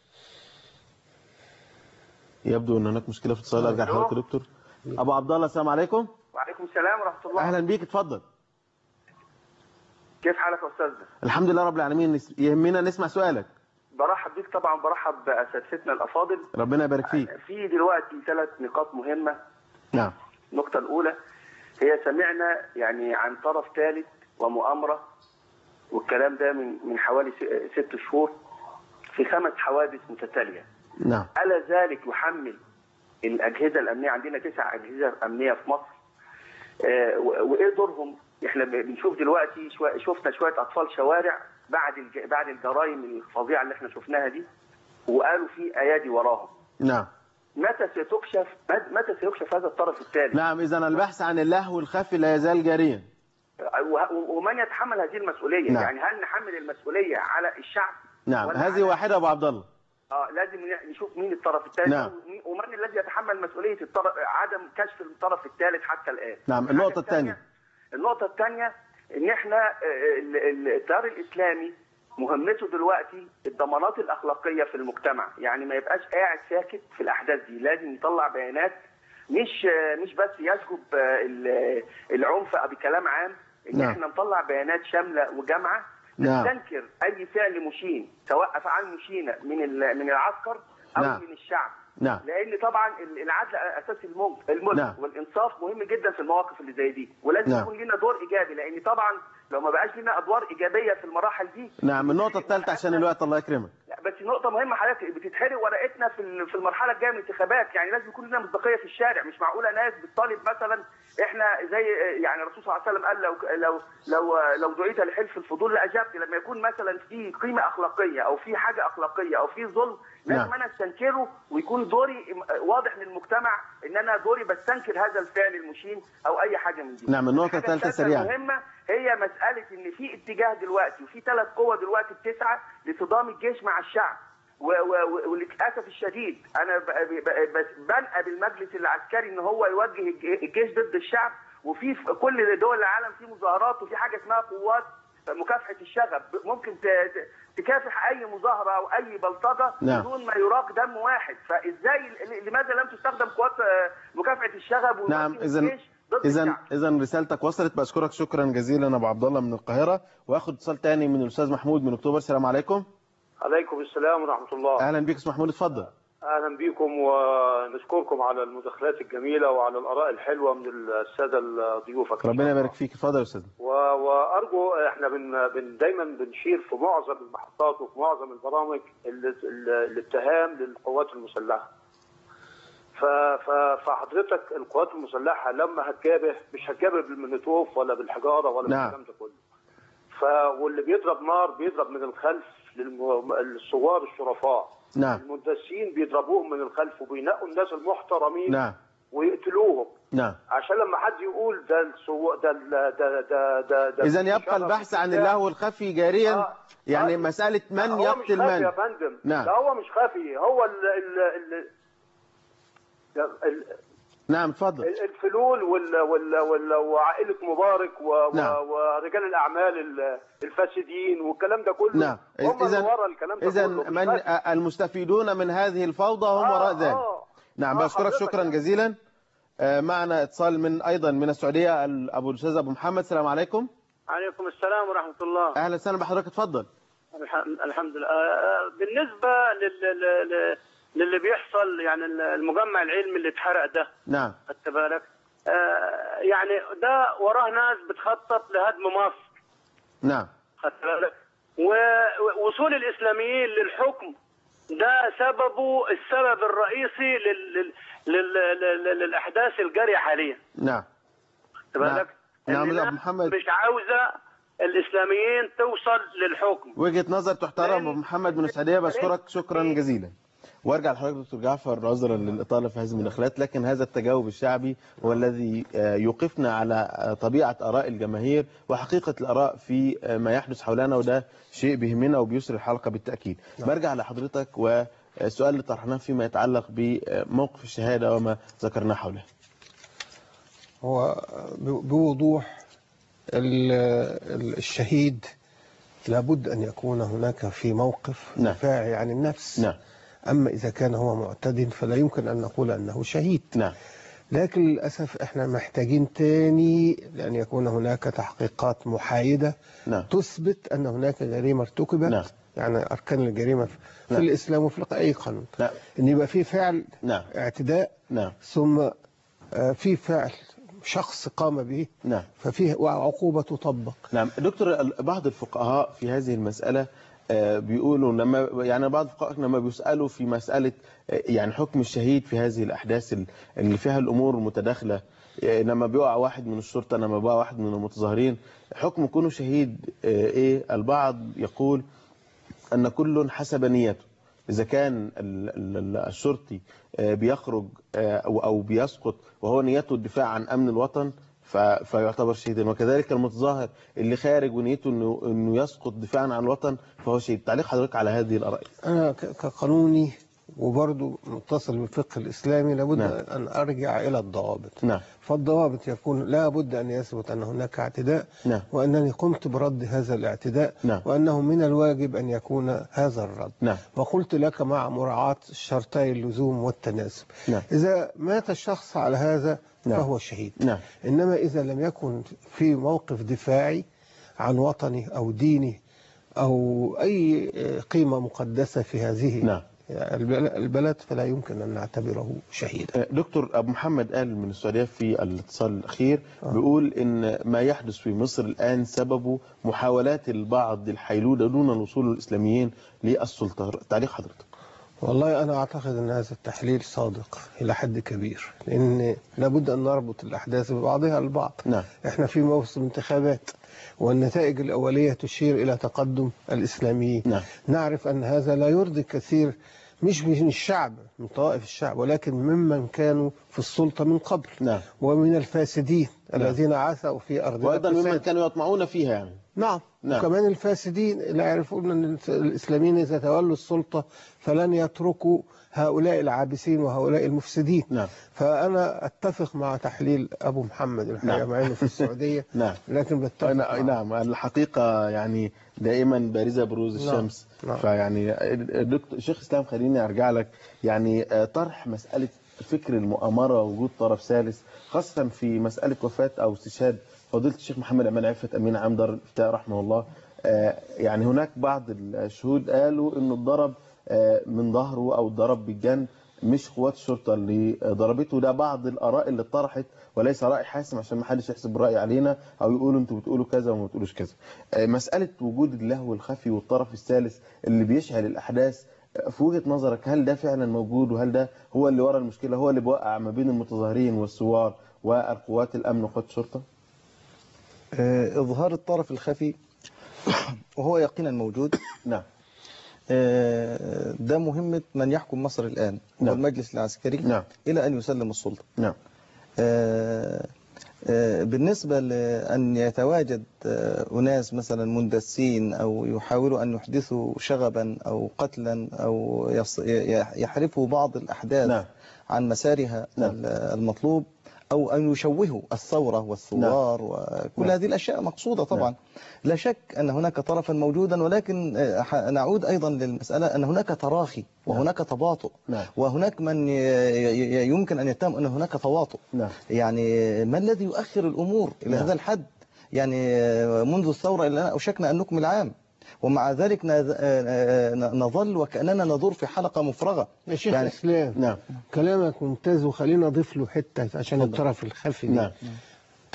يبدو ان هناك مشكله في الاتصال. ارجع لحضرتك يا دكتور. ابو عبد الله السلام عليكم. وعليكم السلام ورحمه الله. اهلا بيك، اتفضل. كيف حالك يا استاذنا؟ الحمد لله رب العالمين. يهمنا نسمع سؤالك. برحب بيك طبعا، برحب باساتذتنا الافاضل. ربنا يبارك فيك. في دلوقتي ثلاث نقاط مهمه. نعم. النقطه الاولى هي سمعنا يعني عن طرف ثالث ومؤامره، والكلام ده من من حوالي ست شهور في خمس حوادث متتاليه. نعم. ألا ذلك يحمل الأجهزة الأمنية؟ عندنا تسع أجهزة أمنية في مصر. آه وإيه دورهم؟ إحنا بنشوف دلوقتي شو شفنا شوية أطفال شوارع بعد الج... بعد الجرائم الفظيعة اللي إحنا شفناها دي، وقالوا في أيادي وراهم. نعم. متى ستكشف متى سيكشف هذا الطرف الثالث؟ نعم. إذا البحث عن اللهو الخفي لا يزال جاريا. ومن يتحمل هذه المسؤولية؟ نعم. يعني هل نحمل المسؤولية على الشعب؟ نعم. هذه واحدة أبو عبد الله. اه لازم نشوف مين الطرف الثالث. نعم. ومن الذي يتحمل مسؤوليه الطرف عدم كشف الطرف الثالث حتى الان. نعم. النقطه الثانيه النقطه الثانيه ان احنا التيار الاسلامي مهمته دلوقتي الضمانات الاخلاقيه في المجتمع، يعني ما يبقاش قاعد ساكت في الاحداث دي، لازم يطلع بيانات، مش مش بس يسكب العنف بكلام عام، ان نعم. احنا نطلع بيانات شامله وجامعه تستنكر اي فعل مشين، سواء افعال مشينه من من العسكر او نعم. من الشعب. نعم. لان طبعا العدل اساس الملك الملك نعم. والانصاف مهم جدا في المواقف اللي زي دي، ولازم نعم. يكون لنا دور ايجابي، لان طبعا لو ما بقاش لنا ادوار ايجابيه في المراحل دي. نعم. النقطه الثالثه عشان الوقت الله يكرمك. لا بس نقطه مهمه حضرتك، بتتحرق ورقتنا في في المرحله الجايه من الانتخابات، يعني لازم يكون لنا مصداقيه في الشارع. مش معقوله ناس بتطالب مثلا احنا زي يعني الرسول صلى الله عليه وسلم قال لو لو لو لو دعيت لحلف الفضول لاجبت. لما يكون مثلا في قيمه اخلاقيه او في حاجه اخلاقيه او في ظلم، لازم انا استنكره ويكون دوري واضح للمجتمع ان انا دوري بستنكر هذا الفعل المشين او اي حاجه من دي. نعم. النقطه الثالثه سريعا المهمه هي مساله ان في اتجاه دلوقتي وفي ثلاث قوى دلوقتي بتسعى لصدام الجيش مع الشعب، وللاسف الشديد انا بنقى بالمجلس العسكري ان هو يوجه الجيش ضد الشعب، وفي كل دول العالم في مظاهرات وفي حاجه اسمها قوات مكافحه الشغب، ممكن تكافح اي مظاهره او اي بلطجه نعم. بدون ما يراق دم واحد. فازاي لماذا لم تستخدم قوات مكافحه الشغب نعم. اذا اذا اذا رسالتك وصلت. بشكرك شكرا جزيلا ابو عبد الله من القاهره. واخد اتصال ثاني من الاستاذ محمود من اكتوبر. السلام عليكم. عليكم السلام ورحمه الله. اهلا بك استاذ محمود، اتفضل. اهلا بكم ونشكركم على المداخلات الجميله وعلى الاراء الحلوه من الساده ضيوفك. ربنا يبارك فيك. اتفضل يا استاذ. وارجو احنا بن, بن دايما بنشير في معظم المحطات وفي معظم البرامج الاتهام للقوات المسلحه. فحضرتك القوات المسلحه لما هتجابه مش هتجابه بالمنتوف ولا بالحجاره ولا نعم. بالكلام ده كله. ف واللي بيضرب نار بيضرب من الخلف للثوار الشرفاء. نعم. المندسين بيضربوهم من الخلف وبينقوا الناس المحترمين. نعم. ويقتلوهم. نعم. عشان لما حد يقول ده السو... ده ده ده ده, ده اذا يبقى البحث عن اللهو الخفي جاريا. آه. يعني آه. مساله من يقتل من. يا فندم. نعم. ده هو مش خفي، هو ال ال ال ال نعم اتفضل. الفلول وال وال وال وعائله مبارك و نعم. ورجال الاعمال الفاسدين والكلام ده كله. نعم. اذا اذا من المستفيدون من هذه الفوضى هم وراء ذلك. آه. نعم. آه. بشكرك شكرا يعني. جزيلا. معنا اتصال من ايضا من السعوديه ابو الاستاذ ابو محمد. السلام عليكم. عليكم السلام ورحمه الله. اهلا وسهلا بحضرتك، اتفضل. الحمد لله. بالنسبه لل للي بيحصل، يعني المجمع العلمي اللي اتحرق ده. نعم. خدت بالك؟ آه يعني ده وراه ناس بتخطط لهدم مصر. نعم. خدت بالك؟ ووصول الاسلاميين للحكم ده سببه السبب الرئيسي لل... لل... لل... لل... للاحداث الجاريه حاليا. نعم. خدت بالك؟ نعم. الناس ابو محمد مش عاوزه الاسلاميين توصل للحكم. وجهة نظر تحترم. ابو محمد من السعوديه بشكرك شكرا جزيلا. وارجع لحضرتك دكتور جعفر عذرا للاطاله في هذه المداخلات، لكن هذا التجاوب الشعبي هو الذي يوقفنا على طبيعه اراء الجماهير وحقيقه الاراء في ما يحدث حولنا، وده شيء بيهمنا وبيسر الحلقه بالتاكيد. برجع لحضرتك والسؤال اللي طرحناه فيما يتعلق بموقف الشهاده وما ذكرناه حوله. هو بوضوح الشهيد لابد أن يكون هناك في موقف نعم. دفاعي عن النفس. نعم. أما إذا كان هو معتد فلا يمكن أن نقول أنه شهيد. نعم. لكن للأسف إحنا محتاجين تاني لأن يكون هناك تحقيقات محايدة نعم. تثبت أن هناك جريمة ارتكبت. نعم. يعني أركان الجريمة في نعم. الإسلام وفي أي قانون. نعم. أن يبقى في فعل نعم. اعتداء. نعم. ثم في فعل شخص قام به. نعم. ففيه عقوبة تطبق. نعم. دكتور، بعض الفقهاء في هذه المسألة بيقولوا لما يعني بعض الفقهاء لما بيسألوا في مسألة يعني حكم الشهيد في هذه الأحداث اللي فيها الأمور المتداخلة، لما بيقع واحد من الشرطة، لما بيقع واحد من المتظاهرين، حكم كونه شهيد إيه؟ البعض يقول أن كل حسب نيته. إذا كان الشرطي بيخرج أو بيسقط وهو نيته الدفاع عن أمن الوطن فيعتبر شهيدا، وكذلك المتظاهر اللي خارج ونيته انه انه يسقط دفاعا عن الوطن فهو شهيد. تعليق حضرتك على هذه الاراء؟ انا كقانوني وبرضه متصل بالفقه الاسلامي لابد نعم. ان ارجع الى الضوابط. نعم. فالضوابط يكون لا بد ان يثبت ان هناك اعتداء. نعم. وانني قمت برد هذا الاعتداء. نعم. وانه من الواجب ان يكون هذا الرد. نعم. وقلت لك مع مراعاة شرطي اللزوم والتناسب. نعم. اذا مات الشخص على هذا نعم. فهو شهيد. نعم. انما اذا لم يكن في موقف دفاعي عن وطني او ديني او اي قيمة مقدسة في هذه نعم. البلد فلا يمكن أن نعتبره شهيدا. دكتور أبو محمد قال من السعودية في الاتصال الأخير آه. بيقول إن ما يحدث في مصر الآن سببه محاولات البعض الحيلولة دون الوصول الإسلاميين للسلطة. تعليق حضرتك؟ والله أنا أعتقد أن هذا التحليل صادق إلى حد كبير، لأن لابد أن نربط الأحداث ببعضها البعض. نعم. إحنا في موسم انتخابات والنتائج الأولية تشير إلى تقدم الإسلاميين. نعم. نعرف أن هذا لا يرضي كثير مش من الشعب، من طوائف الشعب، ولكن ممن كانوا في السلطة من قبل. نعم. ومن الفاسدين. نعم. الذين عثوا في أرضنا وأيضا ممن كانوا يطمعون فيها يعني. نعم. نعم. وكمان الفاسدين لا يعرفون أن الإسلاميين إذا تولوا السلطة فلن يتركوا هؤلاء العابسين وهؤلاء المفسدين. نعم. فأنا أتفق مع تحليل أبو محمد الحقيقة. نعم. مع أنه في السعودية. نعم. لكن بتفق أنا نعم الحقيقة يعني دائما بارزة بروز الشمس. نعم. فيعني دكتور شيخ اسلام خليني أرجع لك يعني طرح مسألة فكر المؤامرة ووجود طرف ثالث خاصة في مسألة وفاة أو استشهاد فضيلة الشيخ محمد أمان عفت أمين عام دار الإفتاء رحمه الله. يعني هناك بعض الشهود قالوا إنه الضرب من ظهره أو الضرب بالجن مش قوات الشرطة اللي ضربته. ده بعض الآراء اللي اتطرحت وليس رأي حاسم عشان ما حدش يحسب الرأي علينا أو يقولوا أنتوا بتقولوا كذا وما بتقولوش كذا. مسألة وجود اللهو الخفي والطرف الثالث اللي بيشعل الأحداث في وجهة نظرك هل ده فعلا موجود وهل ده هو اللي ورا المشكلة، هو اللي بيوقع ما بين المتظاهرين والثوار والقوات الأمن وقوات الشرطة؟ إظهار الطرف الخفي وهو يقينا موجود. نعم. ده مهمة من يحكم مصر الآن. نعم. والمجلس العسكري. نعم. إلى أن يسلم السلطة. نعم. بالنسبة لأن يتواجد أناس مثلا مندسين أو يحاولوا أن يحدثوا شغبا أو قتلا أو يحرفوا بعض الأحداث. نعم. عن مسارها. نعم. المطلوب أو أن يشوهوا الثورة والثوار. نعم. وكل نعم. هذه الأشياء مقصودة طبعا. نعم. لا شك أن هناك طرفا موجودا، ولكن نعود أيضا للمسألة أن هناك تراخي وهناك تباطؤ. نعم. وهناك من يمكن أن يتهم أن هناك تواطؤ. نعم. يعني ما الذي يؤخر الأمور إلى نعم. هذا الحد؟ يعني منذ الثورة إلى الآن أوشكنا أن نكمل عام، ومع ذلك نظل وكأننا ندور في حلقة مفرغة. يا شيخ يعني إسلام. نعم. كلامك ممتاز وخلينا نضيف له حتة عشان الطرف الخلفي. نعم.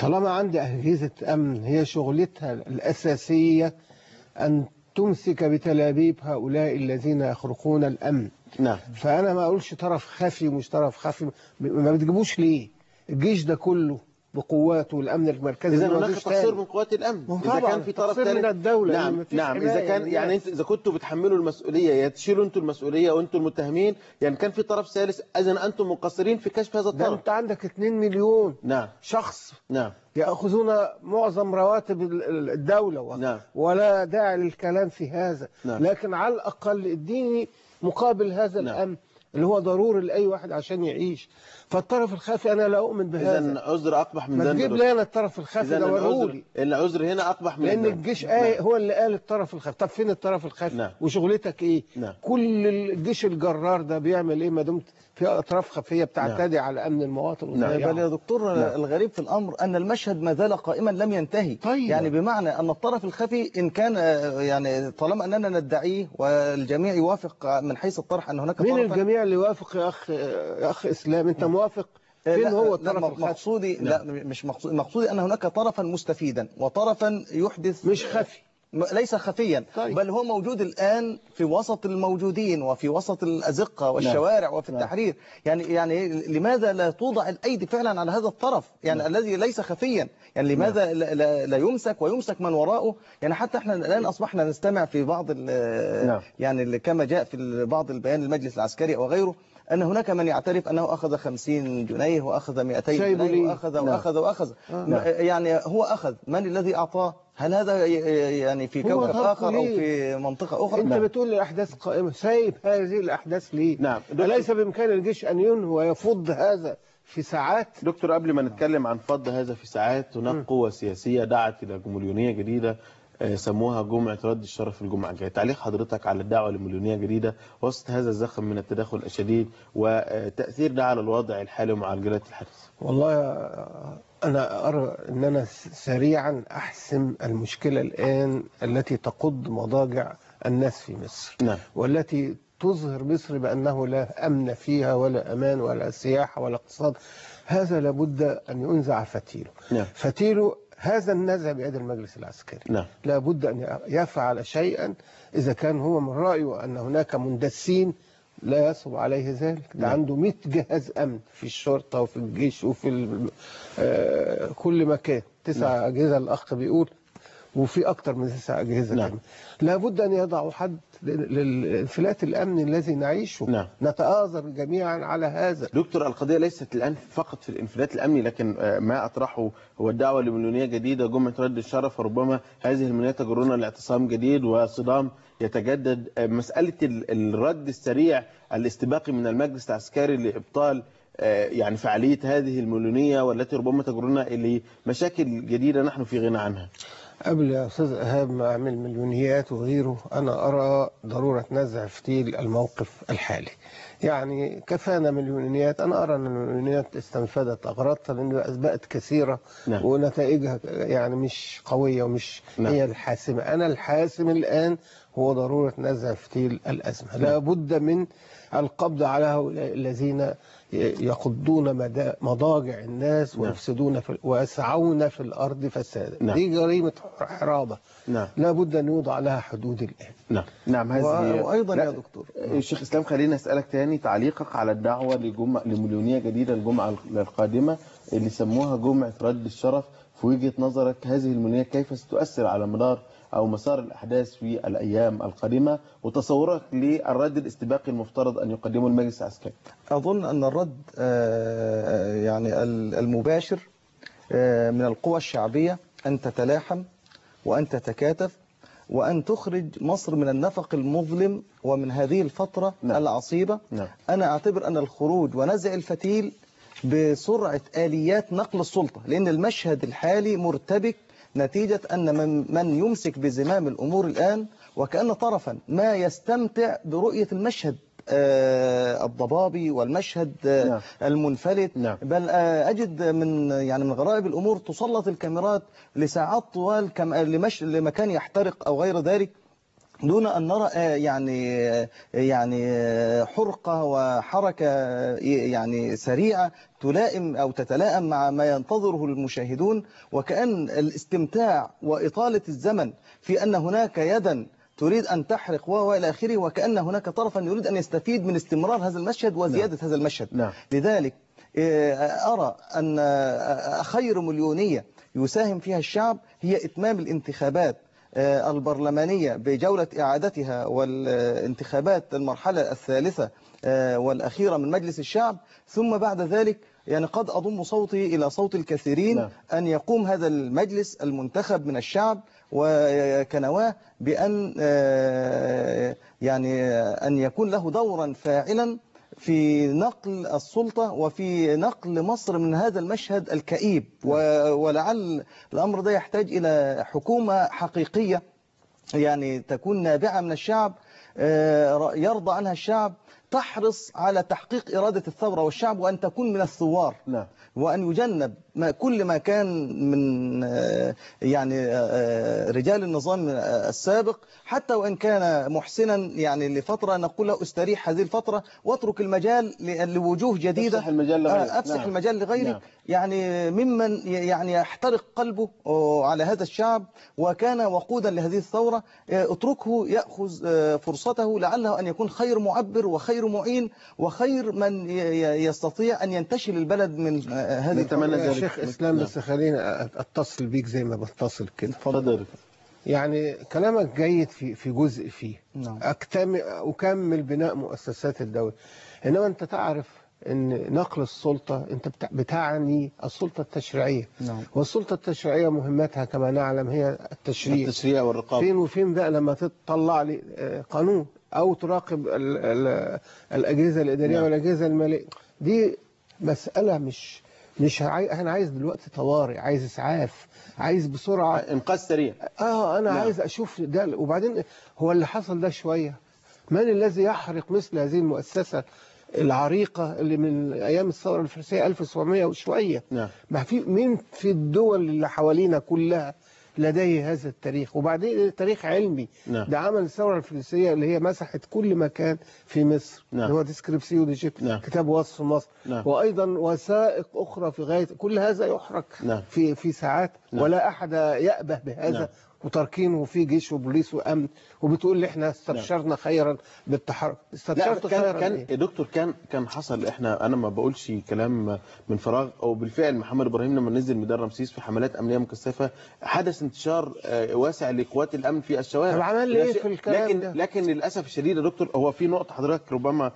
طالما عندي أجهزة أمن هي شغلتها الأساسية أن تمسك بتلابيب هؤلاء الذين يخرقون الأمن. نعم. فأنا ما أقولش طرف خفي ومش طرف خفي، ما بتجيبوش ليه؟ الجيش ده كله بقواته والامن المركزي. اذا هناك تقصير من قوات الامن، اذا كان في طرف من الدوله. نعم نعم. اذا كان يعني انت اذا كنتوا بتحملوا المسؤوليه يا تشيلوا انتوا المسؤوليه وانتوا المتهمين، يعني كان في طرف ثالث، اذا انتم مقصرين في كشف هذا الطرف. انت عندك اتنين مليون نعم شخص نعم ياخذون معظم رواتب الدوله. نعم. ولا داعي للكلام في هذا. نعم. لكن على الاقل اديني مقابل هذا نعم. الامن اللي هو ضروري لاي واحد عشان يعيش. فالطرف الخفي انا لا اؤمن بهذا. اذا عذر اقبح من ذنب. ما تجيب لي انا الطرف الخفي ده ورولي. العذر هنا اقبح من لان الجيش آه هو اللي قال الطرف الخفي. طب فين الطرف الخفي؟ نعم. وشغلتك ايه؟ نعم. كل الجيش الجرار ده بيعمل ايه ما دمت في اطراف خفيه بتعتدي نعم. على امن المواطن. نعم. بل يا دكتور نعم. الغريب في الامر ان المشهد ما زال قائما لم ينتهي. طيب. يعني بمعنى ان الطرف الخفي ان كان يعني طالما اننا ندعيه والجميع يوافق من حيث الطرح ان هناك مين الجميع اللي يوافق يا اخ يا اخ اسلام؟ انت موافق؟ فين هو الطرف الخفي؟ مقصودي لا مش مقصودي مقصودي ان هناك طرفا مستفيدا وطرفا يحدث مش خفي، ليس خفيا. طيب. بل هو موجود الآن في وسط الموجودين وفي وسط الأزقة والشوارع وفي التحرير. يعني يعني لماذا لا توضع الأيدي فعلا على هذا الطرف يعني نعم. الذي ليس خفيا؟ يعني لماذا نعم. لا, لا يمسك ويمسك من وراءه؟ يعني حتى احنا الآن أصبحنا نستمع في بعض نعم. يعني كما جاء في بعض البيان المجلس العسكري وغيره أن هناك من يعترف أنه أخذ خمسين جنيه وأخذ مئتين جنيه وأخذ نعم. وأخذ وأخذ نعم. يعني هو أخذ، من الذي أعطاه؟ هل هذا يعني في كوكب آخر أو في منطقة أخرى؟ أنت نعم. بتقول الأحداث قائمة، سايب هذه الأحداث ليه؟ نعم. أليس بإمكان الجيش أن ينهي ويفض هذا في ساعات؟ دكتور قبل ما نتكلم عن فض هذا في ساعات، هناك قوة سياسية دعت إلى مليونية جديدة سموها جمعة رد الشرف الجمعة الجاية. تعليق حضرتك على الدعوة لمليونية جديدة وسط هذا الزخم من التداخل الشديد وتأثير ده على الوضع الحالي ومعالجة الحدث؟ والله أنا أرى أننا سريعا أحسم المشكلة الآن التي تقض مضاجع الناس في مصر نعم. والتي تظهر مصر بأنه لا أمن فيها ولا أمان ولا سياحة ولا اقتصاد. هذا لابد أن ينزع فتيله. نعم. فتيله هذا النزع بيد المجلس العسكري. نعم. لابد أن يفعل شيئا إذا كان هو من رأيه أن هناك مندسين لا يصعب عليه ذلك. ده نعم. عنده مئة جهاز أمن في الشرطة وفي الجيش وفي آه كل مكان، تسع نعم. أجهزة الأخ بيقول، وفي أكتر من تسع أجهزة نعم. كمان. لابد أن يضعوا حد للانفلات الأمن الذي نعيشه. نعم. نتآزر جميعا على هذا. دكتور القضية ليست الآن فقط في الانفلات الأمني، لكن ما أطرحه هو الدعوة لمليونية جديدة جمعة رد الشرف، وربما هذه المليونية تجرنا لاعتصام جديد وصدام يتجدد. مسألة الرد السريع الاستباقي من المجلس العسكري لإبطال يعني فعالية هذه المليونية والتي ربما تجرنا إلى مشاكل جديدة نحن في غنى عنها. قبل يا أستاذ إيهاب ما أعمل مليونيات وغيره، أنا أرى ضرورة نزع فتيل الموقف الحالي. يعني كفانا مليونيات. أنا أرى أن المليونيات استنفدت أغراضها لأن بقت كثيرة نعم. ونتائجها يعني مش قوية ومش نعم. هي الحاسمة. أنا الحاسم الآن هو ضرورة نزع فتيل الأزمة. نعم. لا بد من القبض على هؤلاء الذين يقضون مضاجع الناس نعم. ويفسدون في ويسعون في الأرض فسادا. نعم. دي جريمة حرابة. نعم. لا بد أن يوضع لها حدود الآن. نعم نعم. هذه وأيضا يا دكتور الشيخ إسلام خلينا أسألك تاني تعليقك على الدعوة لجمعة لمليونية جديدة الجمعة القادمة اللي سموها جمعة رد الشرف. في وجهة نظرك هذه المليونية كيف ستؤثر على مدار أو مسار الأحداث في الأيام القادمة، وتصورك للرد الاستباقي المفترض أن يقدمه المجلس العسكري؟ أظن أن الرد يعني المباشر من القوى الشعبية أن تتلاحم وأن تتكاتف وأن تخرج مصر من النفق المظلم ومن هذه الفترة نعم. العصيبة. نعم. أنا أعتبر أن الخروج ونزع الفتيل بسرعة آليات نقل السلطة، لأن المشهد الحالي مرتبك نتيجة أن من, من يمسك بزمام الأمور الآن وكأن طرفا ما يستمتع برؤية المشهد آه الضبابي والمشهد آه نعم. المنفلت. نعم. بل آه أجد من يعني من غرائب الأمور تسلط الكاميرات لساعات طوال لمش لمكان يحترق أو غير ذلك. دون أن نرى يعني يعني حرقة وحركة يعني سريعة تلائم أو تتلائم مع ما ينتظره المشاهدون، وكأن الاستمتاع وإطالة الزمن في أن هناك يدا تريد أن تحرق وإلى آخره، وكأن هناك طرفا يريد أن يستفيد من استمرار هذا المشهد وزيادة نعم. هذا المشهد نعم. لذلك أرى أن خير مليونية يساهم فيها الشعب هي إتمام الانتخابات البرلمانية بجولة إعادتها، والانتخابات المرحلة الثالثة والأخيرة من مجلس الشعب، ثم بعد ذلك يعني قد أضم صوتي إلى صوت الكثيرين نعم. أن يقوم هذا المجلس المنتخب من الشعب وكنواه بأن يعني أن يكون له دورا فاعلا في نقل السلطة وفي نقل مصر من هذا المشهد الكئيب، ولعل الأمر ده يحتاج إلى حكومة حقيقية يعني تكون نابعة من الشعب، يرضى عنها الشعب، تحرص على تحقيق إرادة الثورة والشعب، وأن تكون من الثوار لا. وأن يجنب ما كل ما كان من يعني رجال النظام السابق، حتى وإن كان محسنا يعني لفترة نقول له استريح هذه الفترة واترك المجال لوجوه جديدة، أفسح المجال لغيرك, أفسح نعم. المجال لغيرك نعم. يعني ممن يعني يحترق قلبه على هذا الشعب وكان وقودا لهذه الثورة، اتركه يأخذ فرصته، لعله أن يكون خير معبر وخير معين وخير من يستطيع أن ينتشل البلد من هذه الثورة. شيخ إسلام بس خليني أتصل بيك زي ما بتصل كده. اتفضل. يعني كلامك جيد في في جزء فيه نعم. أكتمل أكمل بناء مؤسسات الدولة، إنما أنت تعرف إن نقل السلطة أنت بتعني السلطة التشريعية نعم. والسلطة التشريعية مهمتها كما نعلم هي التشريع التشريع والرقابة. فين وفين بقى لما تطلع لي قانون أو تراقب ال ال الأجهزة الإدارية نعم. والأجهزة المالية، دي مسألة مش مش عاي... انا عايز دلوقتي طوارئ، عايز اسعاف، عايز بسرعه انقاذ سريع. اه انا نعم. عايز اشوف ده. وبعدين هو اللي حصل ده شويه، من الذي يحرق مثل هذه المؤسسه العريقه اللي من ايام الثوره الفرنسيه ألف وسبعمائة وشويه نعم. ما في مين في الدول اللي حوالينا كلها لديه هذا التاريخ، وبعدين تاريخ علمي نعم. ده عمل الثوره الفرنسيه اللي هي مسحت كل مكان في مصر نعم. اللي هو ديسكريبسيو دي جيب نعم. كتاب وصف مصر نعم. وايضا وثائق اخرى في غايه، كل هذا يحرق نعم. في في ساعات نعم. ولا احد يأبه بهذا نعم. وتركينه وفي جيش وبوليس وامن، وبتقول لي احنا استبشرنا نعم. خيرا بالتحرك. استبشرت كان خيرا كان إيه؟ يا دكتور كان كان حصل، احنا انا ما بقولش كلام من فراغ، او بالفعل محمد ابراهيم لما نزل ميدان رمسيس في حملات امنيه مكثفه حدث انتشار واسع لقوات الامن في الشوارع. طب عمل ايه في الكلام لكن ده؟ لكن للاسف الشديد يا دكتور هو في نقطه حضرتك ربما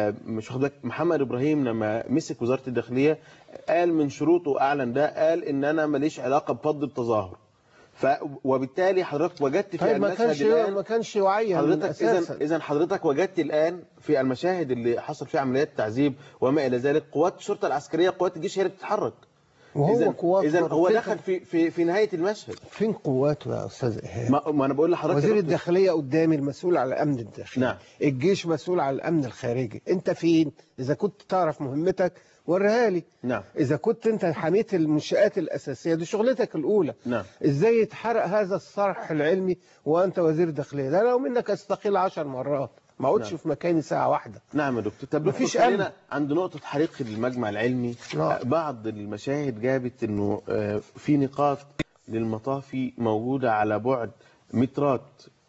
مش واخد بالك، محمد ابراهيم لما مسك وزاره الداخليه قال من شروطه واعلن ده، قال ان انا ماليش علاقه بفض التظاهر، ف وبالتالي حضرتك وجدت في طيب المشهد ما كانش الآن ما كانش يعين حضرتك اذا اذا حضرتك وجدت الان في المشاهد اللي حصل فيها عمليات تعذيب وما الى ذلك قوات الشرطه العسكريه قوات الجيش هي اللي بتتحرك، وهو قوات اذا هو دخل في في في نهايه المشهد. فين قواته يا استاذ ايهاب؟ ما, ما انا بقول لحضرتك وزير الداخليه قدامي المسؤول على الامن الداخلي نعم. الجيش مسؤول على الامن الخارجي، انت فين؟ اذا كنت تعرف مهمتك وريها لي نعم. اذا كنت انت حميت المنشآت الاساسيه دي شغلتك الاولى نعم. ازاي يتحرق هذا الصرح العلمي وانت وزير داخليه؟ ده لو منك استقيل عشر مرات ما اقعدش نعم. في مكاني ساعه واحده. نعم يا دكتور. طب مفيش خلينا عند نقطه حريق المجمع العلمي نعم. بعض المشاهد جابت انه في نقاط للمطافي موجوده على بعد مترات،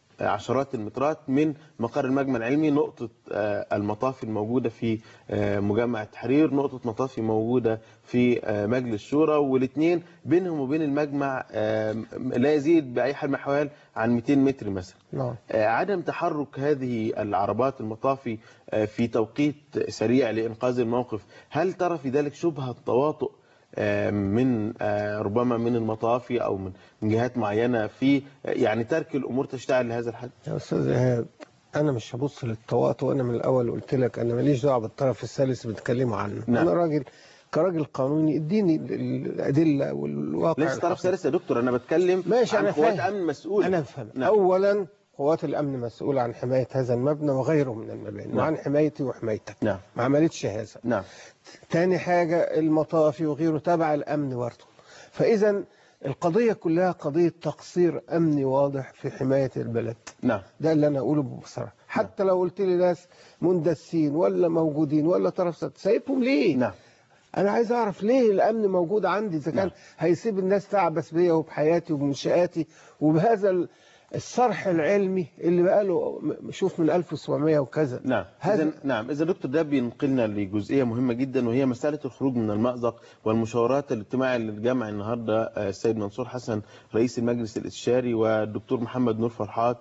عشرات المترات من مقر المجمع العلمي، نقطة المطافي الموجودة في مجمع التحرير، نقطة مطافي موجودة في مجلس الشورى، والاثنين بينهم وبين المجمع لا يزيد بأي حال من الأحوال عن مئتين متر مثلا. نعم. عدم تحرك هذه العربات المطافي في توقيت سريع لإنقاذ الموقف، هل ترى في ذلك شبهة تواطؤ من ربما من المطافي او من جهات معينه في يعني ترك الامور تشتعل لهذا الحد؟ يا استاذ ايهاب انا مش هبص للتواطؤ، انا من الاول قلت لك انا ماليش دعوه بالطرف الثالث اللي بتكلموا عنه. نعم. انا راجل كراجل قانوني اديني الادله والواقع. ليش طرف ثالث يا دكتور؟ انا بتكلم ماشي عن أنا قوات امن مسؤوله. انا افهم. نعم. اولا قوات الامن مسؤوله عن حمايه هذا المبنى وغيره من المباني. نعم. وعن حمايتي وحمايتك. نعم. ما عملتش هذا. نعم. تاني حاجه المطافي وغيره تبع الامن برضه، فاذا القضية كلها قضية تقصير أمني واضح في حماية البلد. نعم. ده اللي أنا أقوله بصراحة. حتى لو قلت لي ناس مندسين ولا موجودين ولا طرف سايبهم ليه؟ نعم. أنا عايز أعرف ليه الأمن موجود عندي إذا كان نعم. هيسيب الناس تعبس بيا وبحياتي وبمنشآتي وبهذا الصرح العلمي اللي بقاله شوف من ألف وسبعمية وكذا. نعم. هذا إذن نعم إذا دكتور ده بينقلنا لجزئية مهمة جدا، وهي مسألة الخروج من المأزق والمشاورات الاجتماعية اللي الجمع النهارده السيد منصور حسن رئيس المجلس الاستشاري والدكتور محمد نور فرحات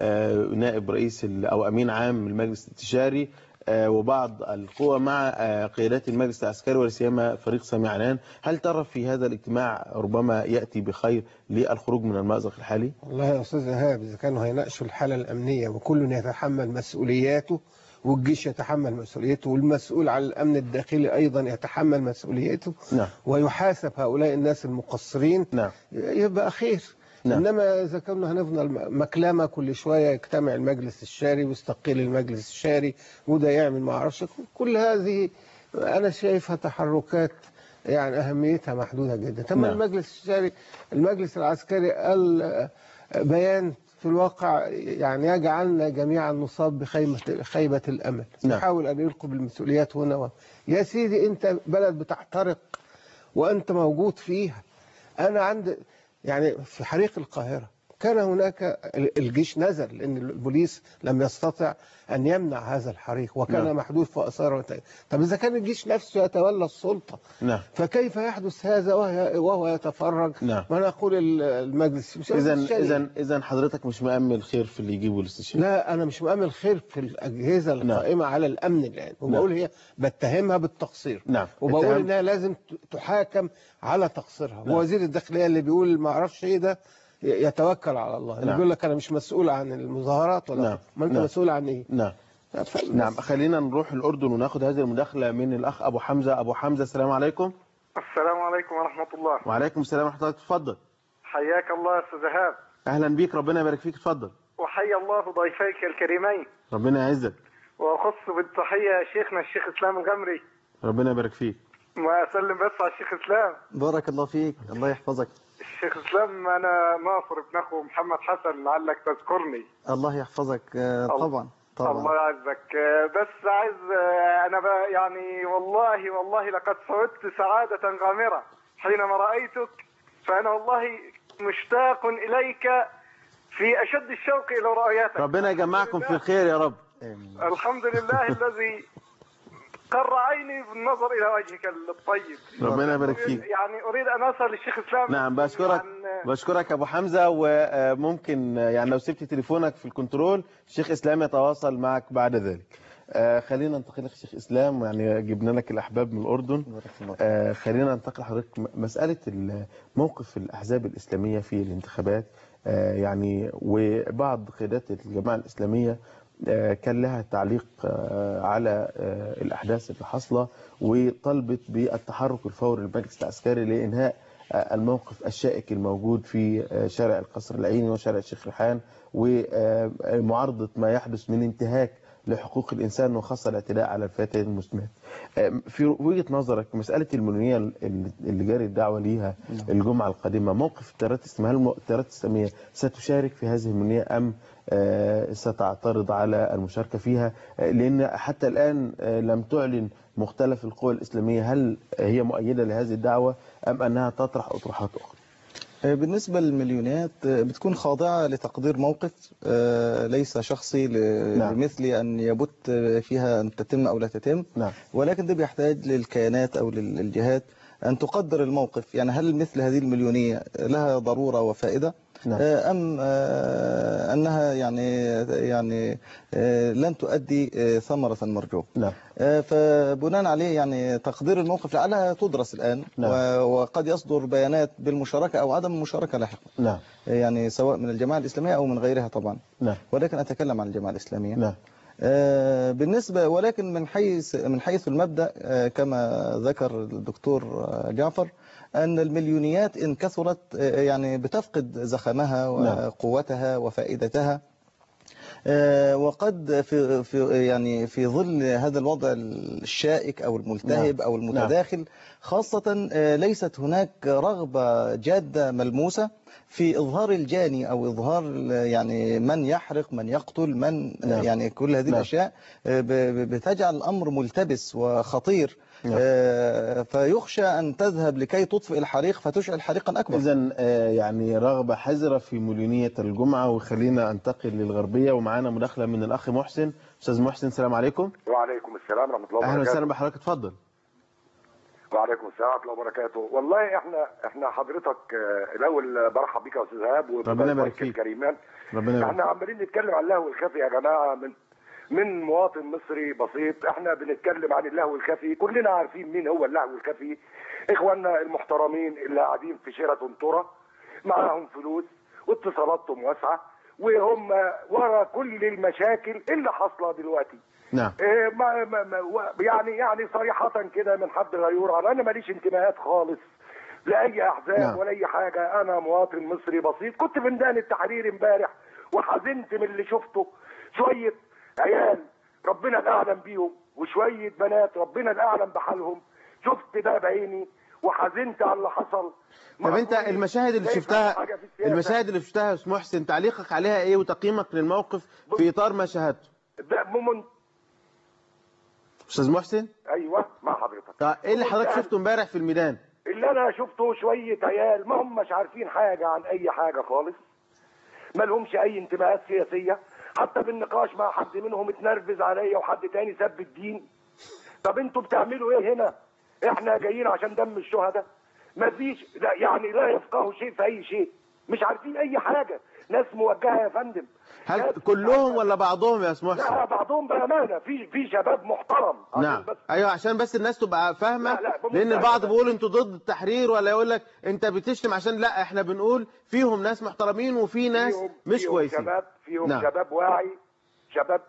نائب رئيس أو أمين عام المجلس الاستشاري وبعض القوى مع قيادات المجلس العسكري ولا سيما فريق سامي عنان. هل ترى في هذا الاجتماع ربما يأتي بخير للخروج من المأزق الحالي؟ والله يا أستاذ إيهاب، إذا كانوا هيناقشوا الحالة الأمنية وكل يتحمل مسؤولياته والجيش يتحمل مسؤوليته والمسؤول عن الأمن الداخلي أيضا يتحمل مسؤوليته. نعم. ويحاسب هؤلاء الناس المقصرين. نعم. يبقى خير. نعم. إنما إذا كنا هنفضل مكلمة كل شوية يجتمع المجلس الشاري ويستقيل المجلس الشاري وده يعمل ما أعرفش، كل هذه أنا شايفها تحركات يعني أهميتها محدودة جدا. تم نعم. المجلس الشاري المجلس العسكري قال بيان في الواقع يعني يجعلنا جميعا نصاب بخيبة خيبة الأمل. نعم. يحاول أن يلقوا بالمسؤوليات هنا و... يا سيدي أنت بلد بتحترق وأنت موجود فيها. أنا عند يعني في حريق القاهرة كان هناك الجيش نزل لأن البوليس لم يستطع أن يمنع هذا الحريق وكان نعم. محدود في أثاره. طب إذا كان الجيش نفسه يتولى السلطة نعم. فكيف يحدث هذا وهو يتفرج؟ نعم. ما نقول المجلس إذا إذا إذا حضرتك مش مأمل خير في اللي يجيبه الاستشهاد؟ لا أنا مش مأمل خير في الأجهزة القائمة نعم. على الأمن الآن، وبقول نعم. هي بتهمها بالتقصير. نعم. وبقول التهم... إنها لازم تحاكم على تقصيرها. نعم. ووزير الداخلية اللي بيقول ما أعرفش إيه ده يتوكل على الله. نعم. يقول لك أنا مش مسؤول عن المظاهرات ولا نعم. ما أنت نعم. مسؤول عن إيه؟ نعم. نعم. خلينا نروح الأردن وناخد هذه المداخلة من الأخ أبو حمزة. أبو حمزة السلام عليكم. السلام عليكم ورحمة الله. وعليكم السلام ورحمة الله. تفضل. حياك الله يا أستاذ إيهاب. أهلا بيك، ربنا يبارك فيك. تفضل. وحيا الله ضيفيك الكريمين. ربنا يعزك. وأخص بالتحية شيخنا الشيخ إسلام الغمري. ربنا يبارك فيك. ما أسلم بس على الشيخ إسلام. بارك الله فيك، الله يحفظك. الشيخ إسلام أنا ناصر ابن أخو محمد حسن لعلك تذكرني. الله يحفظك. طبعا طبعا. الله يعزك. بس عايز أنا يعني والله والله لقد سعدت سعادة غامرة حينما رأيتك، فأنا والله مشتاق إليك في أشد الشوق إلى رؤيتك. ربنا يجمعكم في الخير يا رب. الحمد لله الذي قر عيني بالنظر إلى وجهك الطيب. ربنا يبارك فيك. يعني أريد أن أسأل الشيخ إسلام. نعم بشكرك عن... بشكرك أبو حمزة، وممكن يعني لو سبت تليفونك في الكنترول الشيخ إسلام يتواصل معك بعد ذلك. آه خلينا ننتقل لك الشيخ إسلام، يعني جبنا لك الأحباب من الأردن. آه خلينا ننتقل لحضرتك مسألة موقف الأحزاب الإسلامية في الانتخابات. آه يعني وبعض قيادات الجماعة الإسلامية كان لها تعليق على الأحداث اللي حصلة وطلبت بالتحرك الفوري للمجلس العسكري لإنهاء الموقف الشائك الموجود في شارع القصر العيني وشارع الشيخ ريحان ومعارضة ما يحدث من انتهاك لحقوق الإنسان وخاصة الاعتداء على الفتيات المسلمات. في وجهة نظرك مسألة المنونية اللي جاري الدعوة ليها الجمعة القادمة، موقف التيارات الإسلامية، هل التيارات الإسلامية ستشارك في هذه المنونية أم ستعترض على المشاركة فيها؟ لأن حتى الآن لم تعلن مختلف القوى الإسلامية هل هي مؤيدة لهذه الدعوة أم أنها تطرح أطروحات أخرى؟ بالنسبة للمليونيات بتكون خاضعة لتقدير موقف ليس شخصي لمثل أن يبت فيها أن تتم أو لا تتم. نعم. ولكن ده بيحتاج للكيانات أو للجهات أن تقدر الموقف، يعني هل مثل هذه المليونية لها ضرورة وفائدة؟ نعم. أم أنها يعني يعني لن تؤدي ثمرة مرجوة. نعم. فبناء عليه يعني تقدير الموقف لعلها تدرس الآن. نعم. وقد يصدر بيانات بالمشاركة أو عدم المشاركة لاحقا. نعم. يعني سواء من الجماعة الإسلامية أو من غيرها طبعا. نعم. ولكن أتكلم عن الجماعة الإسلامية. نعم. بالنسبة ولكن من حيث من حيث المبدأ كما ذكر الدكتور جعفر أن المليونيات إن كثرت يعني بتفقد زخمها وقوتها وفائدتها آه، وقد في في يعني في ظل هذا الوضع الشائك أو الملتهب أو المتداخل خاصة، آه، ليست هناك رغبة جادة ملموسة في إظهار الجاني أو إظهار يعني من يحرق من يقتل من نعم. يعني كل هذه نعم. الأشياء آه، ب- ب- بتجعل الأمر ملتبس وخطير. نعم. آه، فيخشى أن تذهب لكي تطفئ الحريق فتشعل حريقا أكبر. إذا يعني رغبة حذرة في مليونية الجمعة. وخلينا أنتقل للغربية، ومعانا مداخلة من الأخ محسن. أستاذ محسن، السلام عليكم. وعليكم السلام ورحمة الله وبركاته. أهلا وسهلا بحضرتك، اتفضل. وعليكم السلام ورحمة الله وبركاته. والله احنا احنا حضرتك آه، الأول برحب بك يا أستاذ إيهاب ربنا يبارك فيك. الكريمان. ربنا يبارك احنا عمالين نتكلم عن اللهو الخفي يا جماعة، من من مواطن مصري بسيط. احنا بنتكلم عن اللهو الخفي، كلنا عارفين مين هو اللهو الخفي. اخواننا المحترمين اللي قاعدين في شيراتون تورا معاهم فلوس واتصالاتهم واسعة، وهم ورا كل المشاكل اللي حاصله دلوقتي. نعم. إيه ما ما ما يعني يعني صريحة كده من حد لا يرى، انا ماليش انتماءات خالص لاي احزاب نعم. ولا اي حاجه. انا مواطن مصري بسيط. كنت في ميدان التحرير امبارح وحزنت من اللي شفته. شويه عيال ربنا الاعلم بيهم وشويه بنات ربنا الاعلم بحالهم. شفت ده بعيني وحزنت على اللي حصل. طب انت المشاهد اللي شفتها المشاهد اللي شفتها يا استاذ محسن، تعليقك عليها ايه وتقييمك للموقف في اطار ما شاهدته؟ ده ممن... استاذ محسن. ايوه مع حضرتك. طيب ايه اللي حضرتك شفته امبارح في الميدان؟ اللي انا شفته شويه عيال ما هم مش عارفين حاجه عن اي حاجه خالص، ما لهمش اي انتماءات سياسيه. حتى بالنقاش مع حد منهم اتنرفز عليا وحد تاني سب الدين. طب انتوا بتعملوا ايه هنا؟ احنا جايين عشان دم الشهداء؟ ما فيش، لا يعني لا يفقهوا شيء في اي شيء، مش عارفين اي حاجه. ناس موجهه يا فندم. هل كلهم ولا بعضهم يا استاذ محسن؟ لا بعضهم بامانه، في في شباب محترم. نعم. بس ايوه عشان بس الناس تبقى فاهمه. لا لا لان البعض بيقول انتوا ضد التحرير، ولا يقول لك انت بتشتم عشان. لا احنا بنقول فيهم ناس محترمين وفي ناس فيهم مش فيهم كويسين. شباب فيهم نعم. شباب واعي، شباب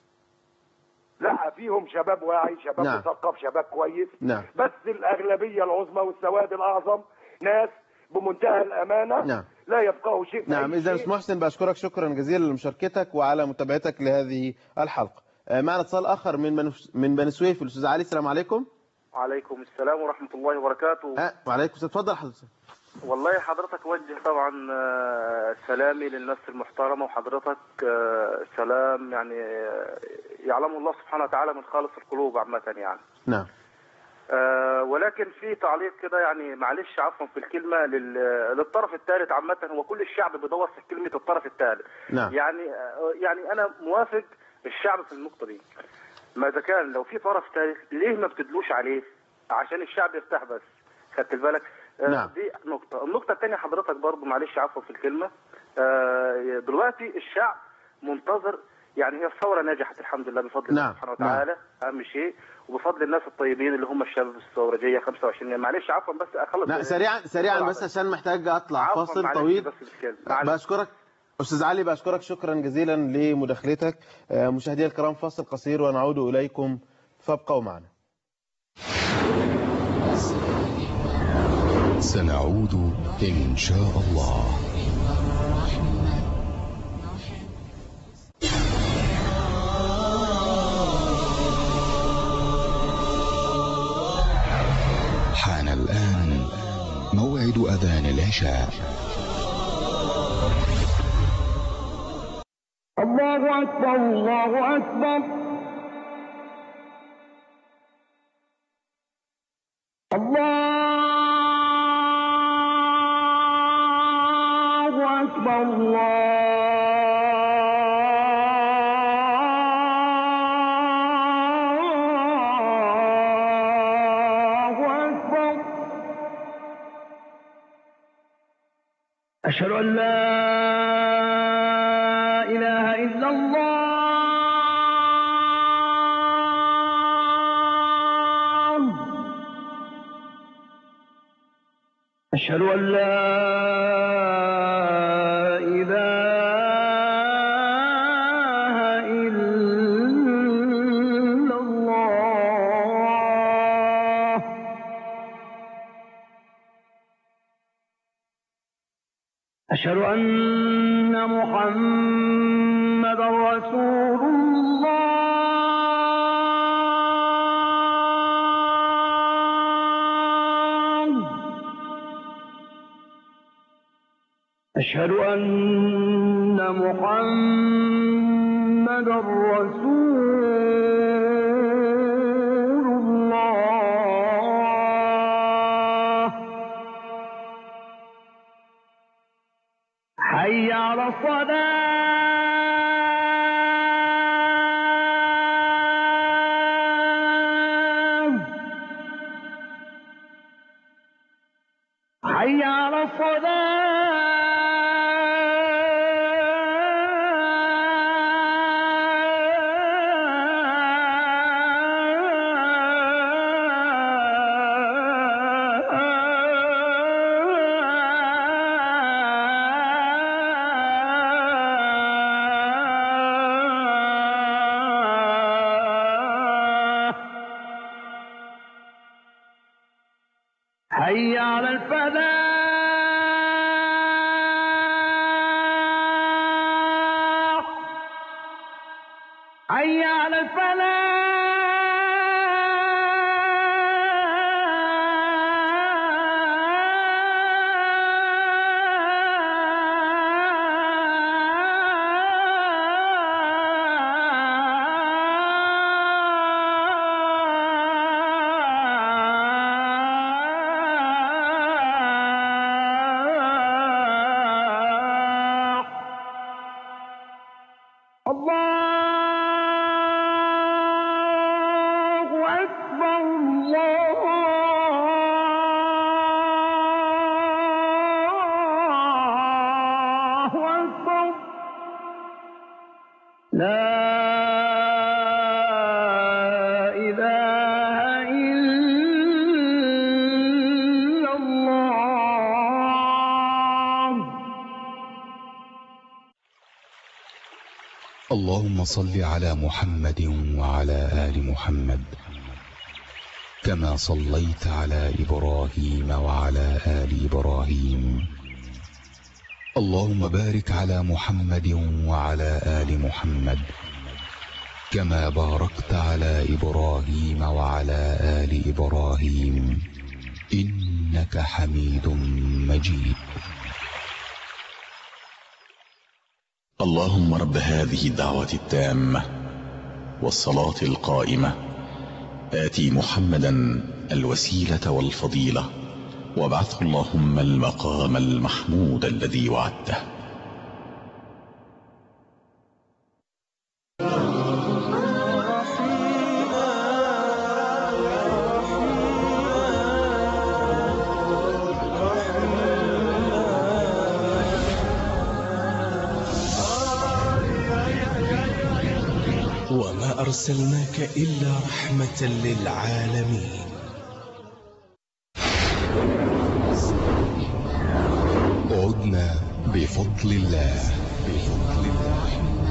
لا فيهم شباب واعي، شباب نعم. مثقف، شباب كويس. نعم. بس الاغلبيه العظمى والسواد الاعظم ناس بمنتهى الامانه. نعم. لا يفقهوا شيء في نعم. أي اذا شيء. استاذ محسن بشكرك شكرا جزيلا لمشاركتك وعلى متابعتك لهذه الحلقه. معنا اتصال اخر من من بني سويف، الاستاذ علي. السلام عليكم. وعليكم السلام ورحمه الله وبركاته. أه وعليكم السلام. اتفضل حضرتك. والله حضرتك وجه طبعا سلامي للناس المحترمه، وحضرتك سلام يعني يعلمه الله سبحانه وتعالى من خالص القلوب عامه يعني. نعم. أه ولكن في تعليق كده يعني معلش عفوا في الكلمه للطرف الثالث عامه. هو كل الشعب بيدور في كلمه الطرف الثالث. نعم. يعني يعني انا موافق الشعب في النقطه دي. ما اذا كان لو في طرف ثالث ليه ما بتدلوش عليه عشان الشعب يرتاح بس؟ خدت بالك؟ نعم. دي نقطة. النقطة الثانية حضرتك برضو معلش عفوا في الكلمة. آه دلوقتي الشعب منتظر، يعني هي الثورة نجحت الحمد لله بفضل نعم. الله سبحانه وتعالى. نعم. أهم شيء وبفضل الناس الطيبين اللي هم الشباب الثورة جاية خمسة وعشرين. معلش عفوا بس أخلص. لا سريعا سريعا بس عشان محتاج أطلع فاصل طويل. بشكرك أستاذ علي، بشكرك شكرا جزيلا لمداخلتك. مشاهدينا الكرام فاصل قصير ونعود إليكم، فابقوا معنا. سنعود إن شاء الله. حان الآن موعد أذان العشاء. الله أكبر الله أكبر. الله أكبر الله أكبر. أشهد أن لا إله إلا الله. أشهد أن لا إله إلا الله. أشهد أن محمدا أشهد أن محمد رسول الله. حي على الصلاة. حي على الصلاة. حي على الفلاح. حي على اللهم صل على محمد وعلى آل محمد كما صليت على إبراهيم وعلى آل إبراهيم. اللهم بارك على محمد وعلى آل محمد كما باركت على إبراهيم وعلى آل إبراهيم إنك حميد مجيد. اللهم رب هذه الدعوة التامة والصلاة القائمة آتي محمدا الوسيلة والفضيلة وابعثه اللهم المقام المحمود الذي وعدته. وما أرسلناك إلا رحمة للعالمين. عدنا بفضل الله بفضل الله.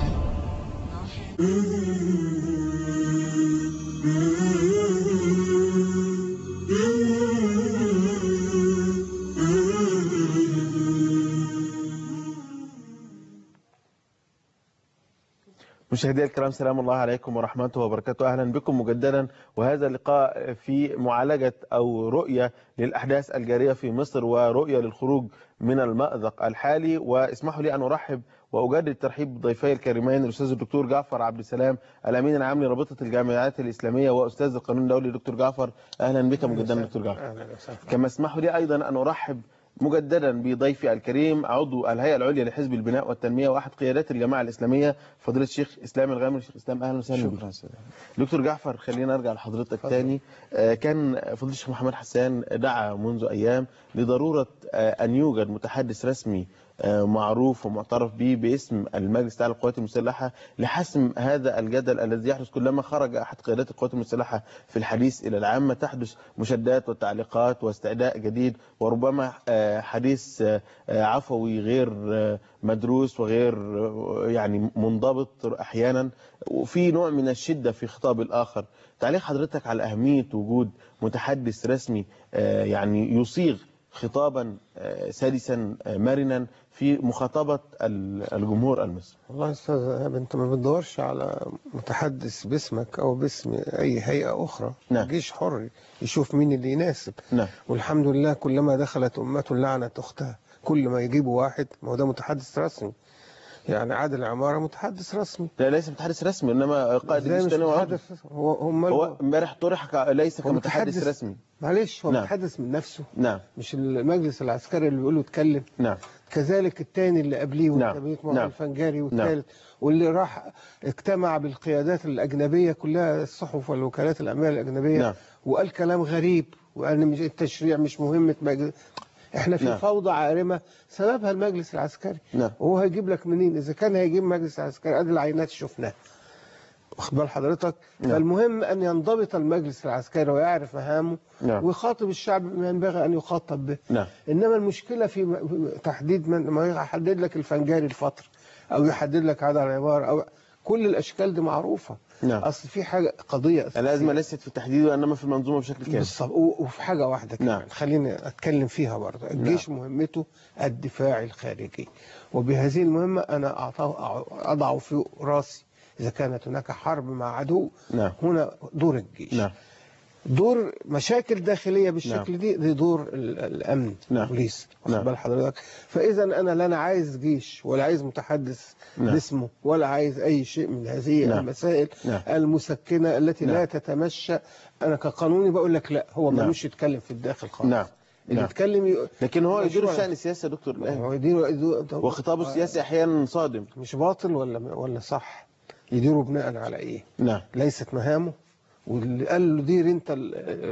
مشاهدينا الكرام، سلام الله عليكم ورحمته وبركاته. أهلا بكم مجددا، وهذا اللقاء في معالجة أو رؤية للأحداث الجارية في مصر ورؤية للخروج من المأزق الحالي. واسمحوا لي أن أرحب وأجدد الترحيب بضيفي الكريمين الأستاذ الدكتور جعفر عبد السلام الأمين العام لرابطة الجامعات الإسلامية وأستاذ القانون الدولي. دكتور جعفر أهلا بك مجددا. دكتور جعفر، كما اسمحوا لي أيضا أن أرحب مجددا بضيفي الكريم عضو الهيئة العليا لحزب البناء والتنمية واحد قيادات الجماعة الإسلامية فضيلة الشيخ إسلام الغامري. شيخ إسلام أهلا وسهلا بك. دكتور جعفر، خلينا نرجع لحضرتك ثاني. كان فضيلة الشيخ محمد حسان دعا منذ أيام لضرورة أن يوجد متحدث رسمي معروف ومعترف به باسم المجلس الأعلى للقوات المسلحة لحسم هذا الجدل الذي يحدث كلما خرج أحد قيادات القوات المسلحة في الحديث إلى العامة تحدث مشادات وتعليقات واستعداء جديد، وربما حديث عفوي غير مدروس وغير يعني منضبط أحيانا، وفي نوع من الشدة في خطاب الآخر. تعليق حضرتك على أهمية وجود متحدث رسمي يعني يصيغ خطابا سلسا مرنا في مخاطبة الجمهور المصري. والله استاذ إيهاب، انت ما بتدورش على متحدث باسمك او باسم اي هيئة اخرى. نعم. جيش حر يشوف مين اللي يناسب. نعم. والحمد لله كلما دخلت امة لعنت اختها. كل ما يجيبوا واحد، ما هو ده متحدث رسمي، يعني عادل عمارة متحدث رسمي. لا ليس متحدث رسمي، انما قائد الجيش الثاني متحدث هو هم هو امبارح طرح ك- ليس كمتحدث رسمي. معلش هو نعم. متحدث من نفسه. نعم. مش المجلس العسكري اللي بيقولوا اتكلم. نعم. كذلك الثاني اللي قبليه نعم. والتابعين مع نعم. الفنجاري نعم. والثالث واللي راح اجتمع بالقيادات الأجنبية كلها، الصحف والوكالات الأمنية الأجنبية. نعم. وقال كلام غريب وقال مش التشريع مش مهمة مجلس. احنا في نعم. فوضى عارمة سببها المجلس العسكري. نعم. وهو هيجيب لك منين؟ إذا كان هيجيب مجلس عسكري ادي العينات شفناها. واخد بال حضرتك؟ نعم. فالمهم أن ينضبط المجلس العسكري ويعرف مهامه. نعم. ويخاطب الشعب بما ينبغي أن يخاطب به. نعم. إنما المشكلة في م- تحديد من ما يحدد لك الفنجاري الفترة أو يحدد لك عدد العبارة أو كل الأشكال دي معروفة. نعم. أصل في حاجة قضية أساسية. الأزمة ليست في التحديد وإنما في المنظومة بشكل كامل. بالظبط. و- وفي حاجة واحدة كمان. نعم. خليني أتكلم فيها برضه. الجيش نعم. مهمته الدفاع الخارجي، وبهذه المهمة أنا أعطاه- أضع في راسي إذا كانت هناك حرب مع عدو. نعم. هنا دور الجيش. نعم. دور مشاكل داخلية بالشكل نعم. دي دي دور ال- الأمن. نعم. البوليس. واخد نعم. بال حضرتك؟ فإذا أنا لا أنا عايز جيش ولا عايز متحدث نعم. باسمه ولا عايز أي شيء من هذه نعم. المسائل نعم. المسكنة التي نعم. لا تتمشى. أنا كقانوني بقول لك لا، هو نعم. ملوش يتكلم في الداخل خالص. نعم. اللي نعم. يتكلم ي... لكن هو يدير مشروع. الشأن السياسي يا دكتور الآن، هو يديره يديره- وخطابه السياسي أحيانا صادم. مش باطل ولا ولا صح؟ يديره بناء على إيه؟ نعم. ليست مهامه. واللي قال له دير انت ال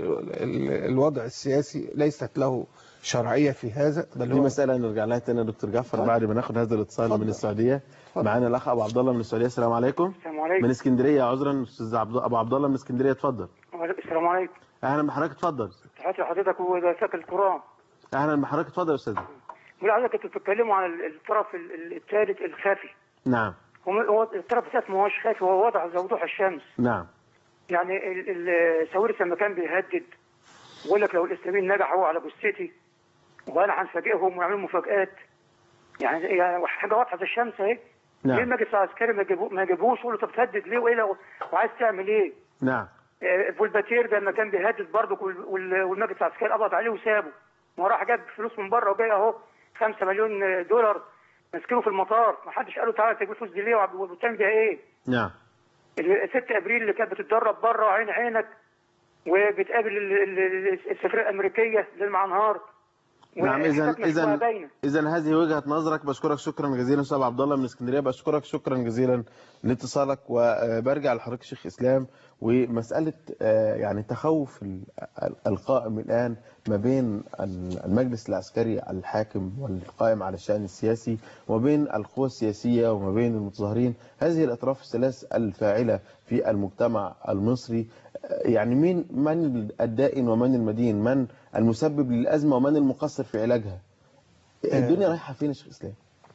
ال الوضع السياسي ليست له شرعية في هذا. بل دي هو مسألة نرجع لها تاني يا دكتور جعفر طيب. بعد ما ناخد هذا الاتصال اتفضل. من السعودية. اتفضل. معانا الأخ أبو عبد الله من السعودية. السلام عليكم. السلام عليكم. من اسكندرية عذرا أستاذ عبد أبو عبد الله من اسكندرية، اتفضل. السلام عليكم. أهلا بحضرتك، اتفضل. تحياتي لحضرتك ودراسات القرآن. أهلا بحضرتك، اتفضل يا أستاذ. بقول لحضرتك كنتوا بتتكلموا عن الطرف ال- الثالث الخافي. نعم. هو هو الطرف الثالث ما هوش خافي، هو واضح زي وضوح الشمس. نعم. يعني ال- ال- ساويرس لما كان بيهدد ويقول لك لو الاسلاميين نجحوا على جثتي وانا هنفاجئهم ونعمل مفاجآت، يعني يعني حاجه واضحه زي الشمس اهي. نعم. ليه المجلس العسكري ما يجيبو- ما يجيبوش يقولوا طب بتهدد ليه وايه لو- وعايز تعمل ايه؟ نعم. آه، فولباتير ده لما كان بيهدد برضه وال- وال- والمجلس العسكري قبض عليه وسابه، ما هو راح جاب فلوس من بره وجاي اهو خمسة مليون دولار ماسكينه في المطار، ما حدش قال له تعالى تجيب الفلوس دي ليه وبتعمل بيها ايه؟ نعم. ال- ستة ابريل اللي كانت بتتدرب بره عين عينك وبتقابل ال- ال- السفيره الامريكيه ليل مع نهار. نعم. اذا وحاجات مشبوهة اذا باينة. اذا هذه وجهه نظرك. بشكرك شكرا جزيلا استاذ عبد الله من اسكندريه، بشكرك شكرا جزيلا لاتصالك. وبرجع لحضرتك شيخ اسلام ومساله آه، يعني تخوف ال- القائم الان ما بين المجلس العسكري الحاكم والقائم على الشان السياسي وما بين القوى السياسيه وما بين المتظاهرين، هذه الاطراف الثلاث الفاعله في المجتمع المصري. يعني مين من الدائن ومن المدين، من المسبب للأزمة ومن المقصر في علاجها؟ الدنيا رايحة فين يا شيخ إسلام؟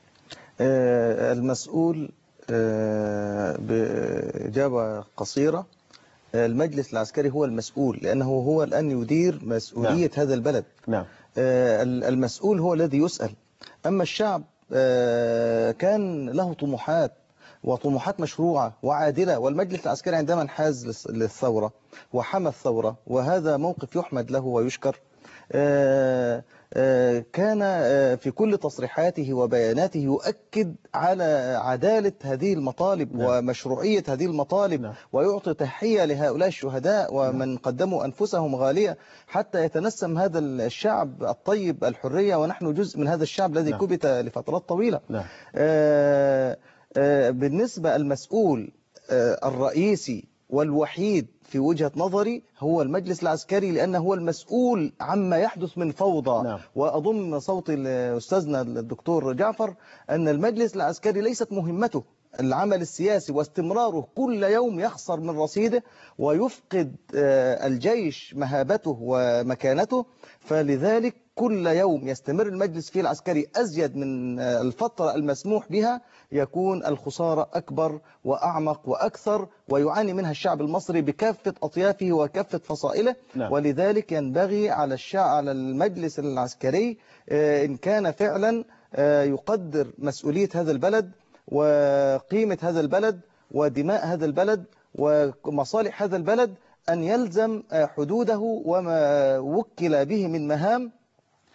آه، المسؤول آه، بإجابة قصيرة، آه، المجلس العسكري هو المسؤول، لأنه هو الآن يدير مسؤولية نعم. هذا البلد. نعم. آه، المسؤول هو الذي يسأل. أما الشعب آه، كان له طموحات وطموحات مشروعة وعادلة، والمجلس العسكري عندما انحاز للث- للثورة وحمى الثورة، وهذا موقف يحمد له ويشكر، آه، آه، كان آه، في كل تصريحاته وبياناته يؤكد على عدالة هذه المطالب نعم. ومشروعية هذه المطالب، نعم. ويعطي تحية لهؤلاء الشهداء ومن قدموا أنفسهم غالية حتى يتنسم هذا الشعب الطيب الحرية، ونحن جزء من هذا الشعب الذي نعم. كبت لفترات طويلة. نعم. آه، آه، بالنسبة المسؤول آه، الرئيسي والوحيد في وجهة نظري هو المجلس العسكري، لأنه هو المسؤول عما يحدث من فوضى. نعم. وأضم صوتي لأستاذنا الدكتور جعفر أن المجلس العسكري ليست مهمته العمل السياسي واستمراره، كل يوم يخسر من رصيده ويفقد آه، الجيش مهابته ومكانته، فلذلك كل يوم يستمر المجلس فيه العسكري أزيد من آه، الفترة المسموح بها، يكون الخسارة أكبر وأعمق وأكثر، ويعاني منها الشعب المصري بكافة أطيافه وكافة فصائله. نعم. ولذلك ينبغي على الشعب على المجلس العسكري آه، إن كان فعلا آه، يقدر مسؤولية هذا البلد وقيمة هذا البلد ودماء هذا البلد ومصالح هذا البلد، أن يلزم آه، حدوده وما وكل به من مهام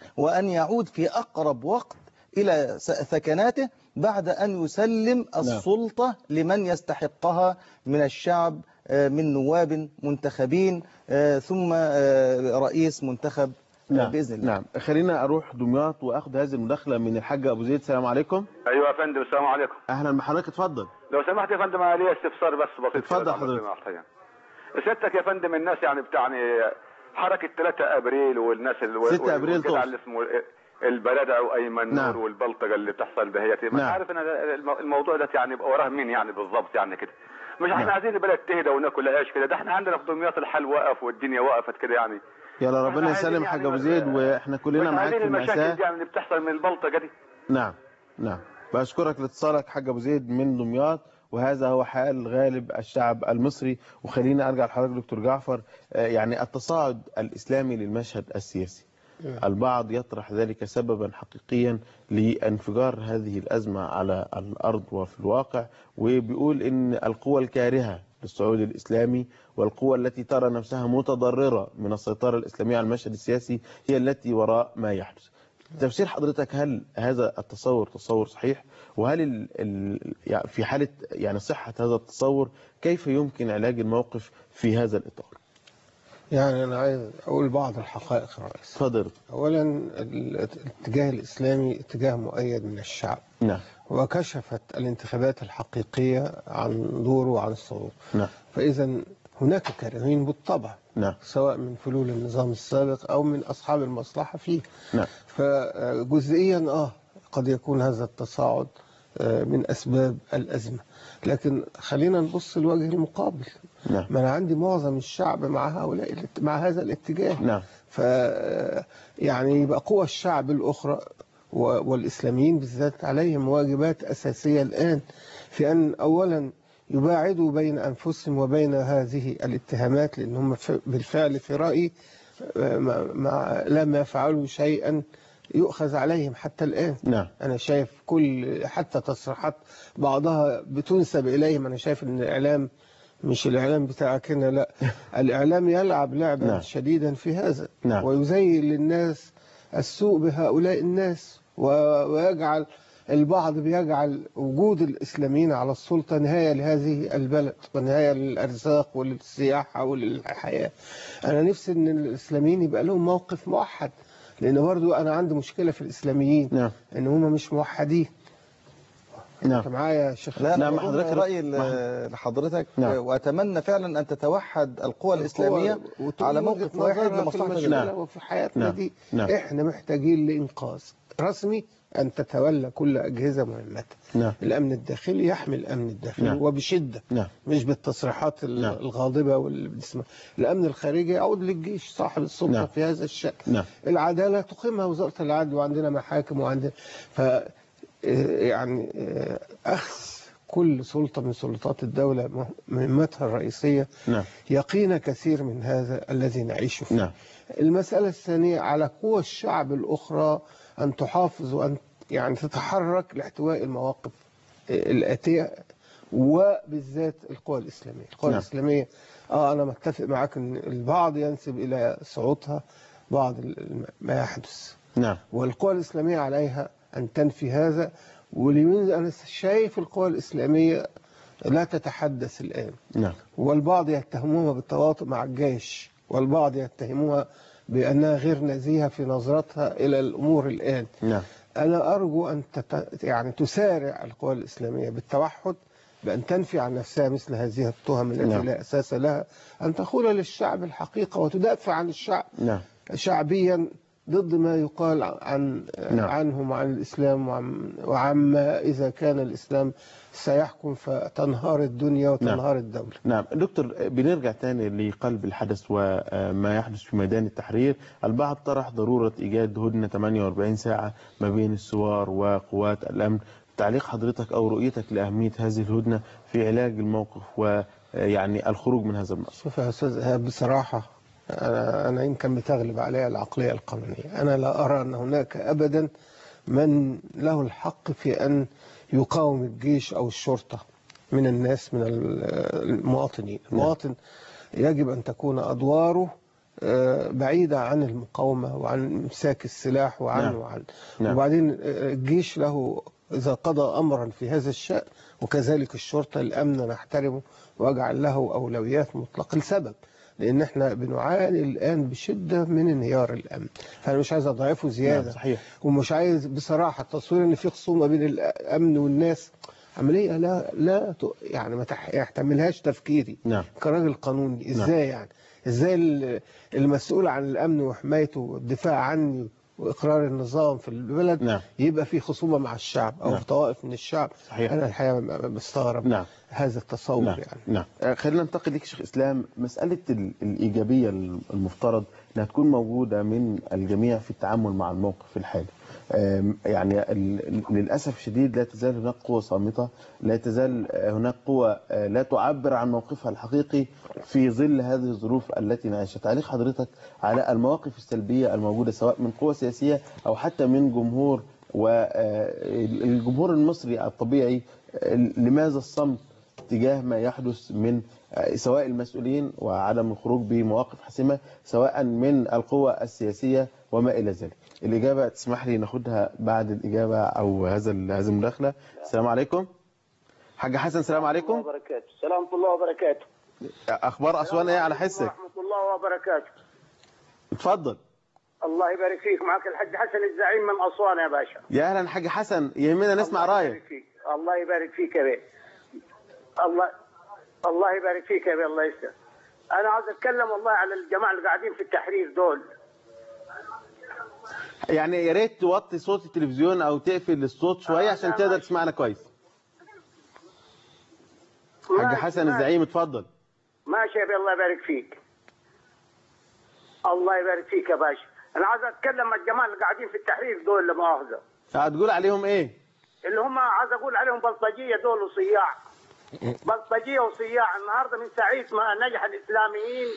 وأن يعود في أقرب وقت إلى ثكناته بعد أن يسلم السلطة لمن يستحقها من الشعب، من نواب منتخبين ثم رئيس منتخب نعم. بإذن الله. نعم. خلينا أروح دمياط وأخذ هذه المداخلة من الحاج أبو زيد. السلام عليكم. أيوة يا فندم، السلام عليكم. أهلا بحضرتك، اتفضل. لو سمحت يا فندم، أنا ليا استفسار بس بسيط. اتفضل حضرتك. سيادتك يا فندم، الناس يعني بتاعني حركة ثلاثة أبريل والناس ستة أبريل طبعا اللي اسمه البلدع وأيمن نعم. نور والبلطجة اللي بتحصل دهيت، ما نعم. عارف أنا الموضوع ده يعني وراه مين يعني بالضبط يعني كده. مش احنا نعم. عايزين البلد تهدى وناكل عيش كده، ده احنا عندنا في دمياط الحال وقف والدنيا وقفت كده يعني. يلا ربنا يسلم حاج ابو زيد، واحنا كلنا معاك في المأساة. المشاكل يعني اللي بتحصل من البلطجة دي. نعم نعم. بشكرك لاتصالك حاج ابو زيد من دمياط، وهذا هو حال غالب الشعب المصري. وخلينا ارجع لحضرتك دكتور جعفر، يعني التصاعد الاسلامي للمشهد السياسي، البعض يطرح ذلك سببا حقيقيا لانفجار هذه الأزمة على الأرض وفي الواقع، وبيقول إن القوى الكارهة للصعود الإسلامي والقوى التي ترى نفسها متضررة من السيطرة الإسلامية على المشهد السياسي هي التي وراء ما يحدث. تفسير حضرتك، هل هذا التصور تصور صحيح؟ وهل ال ال يعني في حالة يعني صحة هذا التصور كيف يمكن علاج الموقف في هذا الإطار؟ يعني أنا عايز أقول بعض الحقائق الرئيسية. تفضل. أولا الاتجاه الإسلامي اتجاه مؤيد من الشعب. نعم. وكشفت الانتخابات الحقيقية عن دوره وعن الصعود. نعم. فإذا هناك كارهين بالطبع. نعم. سواء من فلول النظام السابق أو من أصحاب المصلحة فيه. نعم. فجزئيا آه قد يكون هذا التصاعد من أسباب الأزمة، لكن خلينا نبص الوجه المقابل. نعم. ما أنا عندي معظم الشعب مع هؤلاء مع هذا الاتجاه. نعم. ف يعني يبقى قوى الشعب الأخرى والإسلاميين بالذات عليهم واجبات أساسية الآن في أن أولا يباعدوا بين أنفسهم وبين هذه الاتهامات، لأنهم بالفعل في رأيي ما لم يفعلوا شيئا يؤخذ عليهم حتى الآن. نعم. أنا شايف كل حتى تصريحات بعضها بتنسب إليهم. أنا شايف أن الإعلام مش الإعلام بتاعك هنا، لا الإعلام يلعب لعبا نعم. شديدا في هذا. نعم. ويزين للناس السوء بهؤلاء الناس، ويجعل البعض بيجعل وجود الإسلاميين على السلطة نهاية لهذه البلد ونهاية للأرزاق وللسياحة وللحياة. أنا نفسي أن الإسلاميين يبقى لهم موقف موحد، لأن برضو أنا عندي مشكلة في الإسلاميين. نعم. أن هم مش موحدين. نعم. أنت معايا يا شيخ؟ لا نعم. حضرتك رأيي لحضرتك. نعم. وأتمنى فعلا أن تتوحد القوى الإسلامية على موقف واحد لمصلحة البلد. وفي حياتنا نعم. دي نعم. إحنا محتاجين لإنقاذ رسمي أن تتولى كل أجهزة مهمتها. نعم. الأمن الداخلي يحمي الأمن الداخلي. نعم. وبشدة. نعم. مش بالتصريحات نعم. الغاضبة واللي بتسمع. الأمن الخارجي يعود للجيش صاحب السلطة. نعم. في هذا الشأن. نعم. العدالة تقيمها وزارة العدل، وعندنا محاكم وعندنا ف يعني أخذ كل سلطة من سلطات الدولة مهمتها الرئيسية. نعم. يقينا كثير من هذا الذي نعيش فيه. نعم. المسألة الثانية على قوى الشعب الأخرى أن تحافظ وأن يعني تتحرك لاحتواء المواقف الآتية، وبالذات القوى الإسلامية. القوى نعم. الإسلامية آه أنا متفق معك أن البعض ينسب إلى صعودها بعض ما يحدث. نعم. والقوى الإسلامية عليها أن تنفي هذا. ولمن أنا شايف القوى الإسلامية لا تتحدث الآن. نعم. والبعض يتهموها بالتواطؤ مع الجيش، والبعض يتهموها بأنها غير نزيهة في نظرتها إلى الأمور الآن. نعم. أنا أرجو أن تت... يعني تسارع القوى الإسلامية بالتوحد بأن تنفي عن نفسها مثل هذه التهم التي نعم. لا أساس لها، أن تقول للشعب الحقيقة وتدافع عن الشعب نعم. شعبيا ضد ما يقال عن نعم. عنهم وعن الإسلام وعن وعما إذا كان الإسلام سيحكم فتنهار الدنيا وتنهار نعم. الدولة. نعم دكتور، بنرجع تاني لقلب الحدث وما يحدث في ميدان التحرير. البعض طرح ضرورة إيجاد هدنة ثمانية وأربعين ساعة ما بين الثوار وقوات الأمن. تعليق حضرتك أو رؤيتك لأهمية هذه الهدنة في علاج الموقف ويعني الخروج من هذا المأزق؟ شوف يا أستاذ، بصراحة أنا, أنا يمكن بتغلب عليها العقلية القانونية. أنا لا أرى أن هناك أبدا من له الحق في أن يقاوم الجيش أو الشرطة من الناس، من المواطنين. المواطن يجب أن تكون أدواره بعيدة عن المقاومة وعن امساك السلاح وعن نعم. وعن نعم. وبعدين الجيش له إذا قضى أمرا في هذا الشأن، وكذلك الشرطة الأمن نحترمه واجعل له أولويات مطلقة لسبب، لأن احنا بنعاني الآن بشدة من انهيار الأمن. فأنا مش عايز أضعفه زيادة. نعم صحيح. ومش عايز بصراحة التصوير إن في خصومة بين الأمن والناس، عملية لا لا يعني ما يحتملهاش تفكيري. نعم. كراجل قانوني ازاي نعم. يعني ازاي المسؤول عن الأمن وحمايته والدفاع عني وإقرار النظام في البلد نعم. يبقى في خصومة مع الشعب أو نعم. في طوائف من الشعب. صحيح. أنا الحقيقة بستغرب نعم. هذا التصور. نعم. يعني نعم. خلينا ننتقل لك شيخ إسلام، مسألة الإيجابية المفترض أنها تكون موجودة من الجميع في التعامل مع الموقف الحالي. يعني للأسف الشديد لا تزال هناك قوة صامتة، لا تزال هناك قوة لا تعبر عن موقفها الحقيقي في ظل هذه الظروف التي نعيشها. تعليق حضرتك على المواقف السلبية الموجودة سواء من قوة سياسية أو حتى من جمهور، والجمهور المصري الطبيعي، لماذا الصمت تجاه ما يحدث من سواء المسؤولين وعدم الخروج بمواقف حاسمة، سواء من القوى السياسية وما إلى ذلك؟ الإجابة تسمح لي ناخدها بعد الإجابة أو هذا هذه المداخلة. السلام عليكم حاج حسن. السلام عليكم. وبركاته. سلام الله وبركاته. أخبار أسوان إيه على حسك؟ ورحمة الله وبركاته. اتفضل. الله يبارك فيك، معك الحاج حسن الزعيم من أسوان يا باشا. يا أهلا حاج حسن، يهمنا نسمع رأيك. الله يبارك فيك يا بيه. الله الله يبارك فيك يا بيه، الله يسلمك. أنا عاوز أتكلم والله على الجماعة اللي قاعدين في التحرير دول. يعني يا ريت توطي صوت التلفزيون او تقفل الصوت شويه عشان تقدر تسمعنا كويس. حاج حسن الزعيم اتفضل. ماشي يا بيه، الله يبارك فيك. الله يبارك فيك يا باشا. انا عايز اتكلم عن الجماعه اللي قاعدين في التحرير دول، لا مؤاخذه. هتقول عليهم ايه؟ اللي هم عايز اقول عليهم بلطجيه دول وصياع. بلطجيه وصياع. النهارده من ساعه ما نجح الاسلاميين.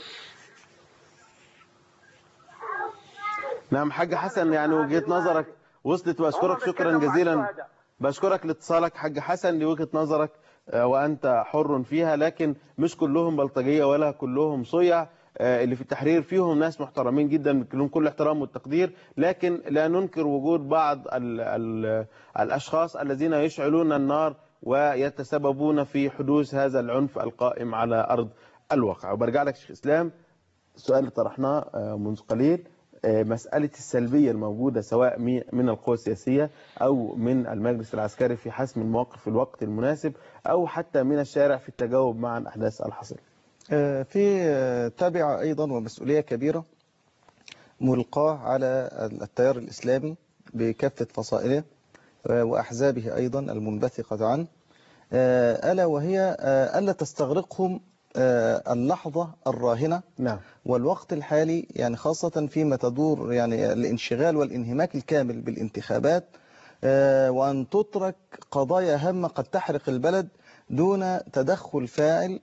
نعم حاج حسن، يعني وجهة نظرك وصلت واشكرك شكرا جزيلا. بشكرك لاتصالك حاج حسن لوجهة نظرك وأنت حر فيها، لكن مش كلهم بلطجية ولا كلهم صيع. اللي في التحرير فيهم ناس محترمين جدا لهم كل احترام والتقدير، لكن لا ننكر وجود بعض ال ال الأشخاص الذين يشعلون النار ويتسببون في حدوث هذا العنف القائم على أرض الواقع. وبرجع لك شيخ إسلام، السؤال اللي طرحناه منذ قليل، مسألة السلبية الموجودة سواء من القوى السياسية أو من المجلس العسكري في حسم المواقف في الوقت المناسب، أو حتى من الشارع في التجاوب مع الأحداث الحاصلة. في تابعة أيضا ومسؤولية كبيرة ملقاة على التيار الإسلامي بكافة فصائله وأحزابه أيضا المنبثقة عنه، ألا وهي ألا تستغرقهم اللحظة الراهنة. نعم. والوقت الحالي يعني خاصة فيما تدور يعني الانشغال والانهماك الكامل بالانتخابات، وأن تترك قضايا هامة قد تحرق البلد دون تدخل فاعل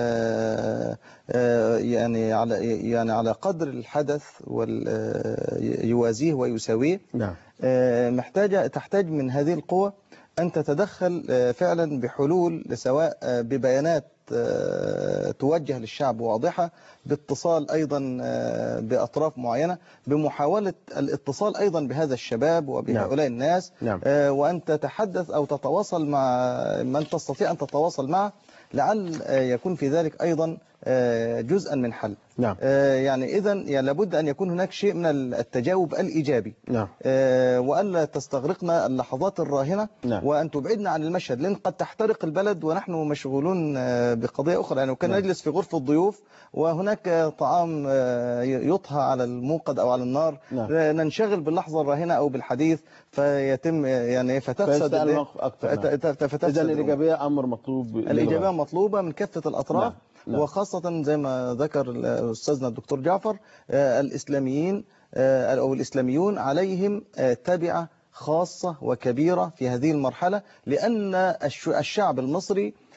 يعني على يعني على قدر الحدث يوازيه ويساويه. نعم. محتاجة تحتاج من هذه القوى أن تتدخل فعلا بحلول، سواء ببيانات توجه للشعب واضحة، باتصال أيضا بأطراف معينة، بمحاولة الاتصال أيضا بهذا الشباب وبهؤلاء الناس. نعم. وأن تتحدث أو تتواصل مع من تستطيع أن تتواصل معه، لعل يكون في ذلك أيضا جزءا من حل. نعم. يعني إذن يعني لابد أن يكون هناك شيء من التجاوب الإيجابي. نعم. وألا تستغرقنا اللحظات الراهنة. نعم. وأن تبعدنا عن المشهد، لأن قد تحترق البلد ونحن مشغولون بقضية أخرى. يعني وكان نجلس في غرفة الضيوف وهناك طعام يطهى على الموقد أو على النار. نعم. ننشغل باللحظة الراهنة أو بالحديث فيتم يعني فتفسد إذا الإيجابية أمر مطلوب. الإيجابية مطلوبة من كافة الأطراف. نعم. نعم. وخاصة زي ما ذكر أستاذنا الدكتور جعفر، الإسلاميين أو الإسلاميون عليهم تبعة خاصة وكبيرة في هذه المرحلة، لأن الشعب المصري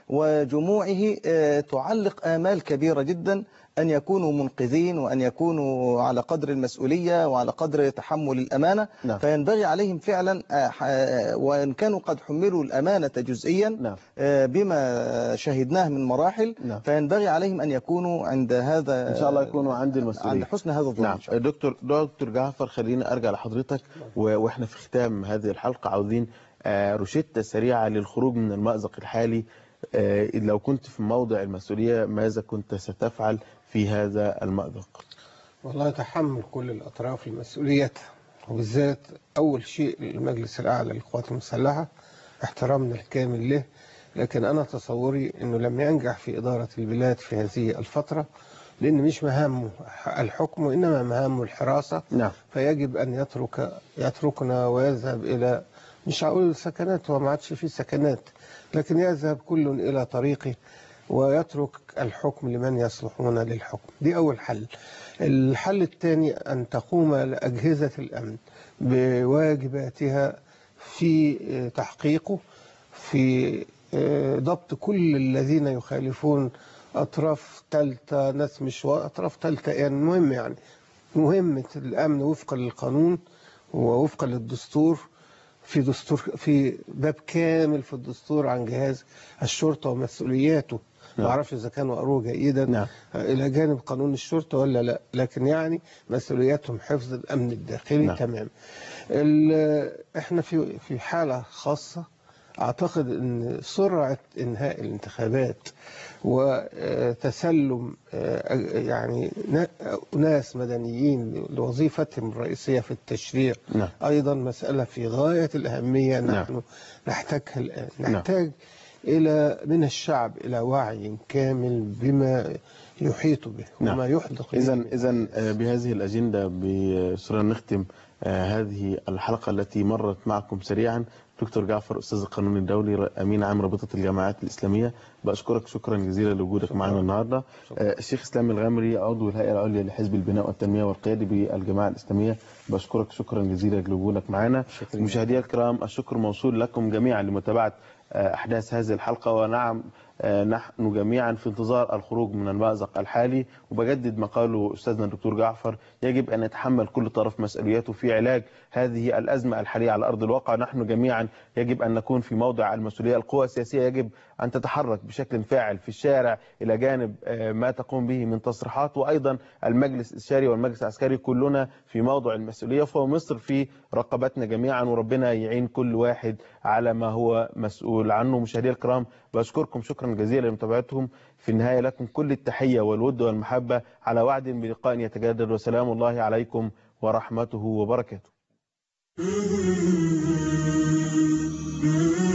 وجموعه تعلق آمال كبيرة جدا أن يكونوا منقذين وأن يكونوا على قدر المسؤولية وعلى قدر تحمل الأمانة. نعم. فينبغي عليهم فعلا وإن كانوا قد حملوا الأمانة جزئيا نعم. بما شهدناه من مراحل. نعم. فينبغي عليهم أن يكونوا عند هذا إن شاء الله يكونوا عند المسؤولية، عند حسن هذا الظن. نعم. دكتور دكتور جعفر، خلينا أرجع لحضرتك وإحنا في ختام هذه الحلقة عاوزين روشتة سريعة للخروج من المأزق الحالي. لو كنت في موضع المسؤولية ماذا كنت ستفعل في هذا المأزق؟ والله تحمل كل الأطراف المسؤوليات، وبالذات أول شيء المجلس الأعلى للقوات المسلحة احترامنا الكامل له، لكن أنا تصوري أنه لم ينجح في إدارة البلاد في هذه الفترة، لأن مش مهامه الحكم وإنما مهامه الحراسة. نعم. فيجب أن يترك يتركنا ويذهب إلى، مش هقول سكنات، هو ما عادش فيه سكنات، لكن يذهب كل إلى طريقه ويترك الحكم لمن يصلحون للحكم. دي أول حل. الحل الثاني أن تقوم أجهزة الأمن بواجباتها في تحقيقه، في ضبط كل الذين يخالفون أطراف ثالثة، ناس مش أطراف ثالثة يعني، المهم يعني مهمة الأمن وفقا للقانون ووفقا للدستور. في دستور، في باب كامل في الدستور عن جهاز الشرطة ومسؤولياته. ما اعرفش اذا كانوا قروه جيدا. نعم. الى جانب قانون الشرطه ولا لا، لكن يعني مسؤولياتهم حفظ الامن الداخلي. نعم. تمام. احنا في في حاله خاصه، اعتقد ان سرعه انهاء الانتخابات وتسلم يعني ناس مدنيين لوظيفتهم الرئيسيه في التشريع. نعم. ايضا مساله في غايه الاهميه نحن نعم. نحتاجها الان. نحتاج نعم. إلى من الشعب إلى وعي كامل بما يحيط به وما نعم. يحدق. إذا إذا بهذه الأجندة بسرعة نختم هذه الحلقة التي مرت معكم سريعا. دكتور جعفر، أستاذ القانون الدولي، أمين عام رابطة الجامعات الإسلامية، بأشكرك شكرا جزيلا لوجودك معنا النهاردة. الشيخ إسلام الغامري، عضو الهيئة العليا لحزب البناء والتنمية والقيادي بالجماعة الإسلامية، بأشكرك شكرا جزيلا لوجودك معنا. مشاهدينا الكرام، الشكر موصول لكم جميعا لمتابعة أحداث هذه الحلقة، ونعم نحن جميعا في انتظار الخروج من المأزق الحالي. وبجدد ما قاله أستاذنا الدكتور جعفر، يجب أن يتحمل كل طرف مسؤوليته في علاج هذه الأزمة الحالية على أرض الواقع. نحن جميعا يجب أن نكون في موضع المسؤولية. القوى السياسية يجب أن تتحرك بشكل فاعل في الشارع إلى جانب ما تقوم به من تصريحات، وأيضا المجلس الإستشاري والمجلس العسكري كلنا في موضع المسؤولية. فهو مصر في رقبتنا جميعا، وربنا يعين كل واحد على ما هو مسؤول عنه. مشاهدينا الكرام، بشكركم شكرا جزيلا لمتابعتهم. في النهاية لكم كل التحية والود والمحبة، على وعد بلقاء يتجدد، وسلام الله عليكم ورحمته وبركاته.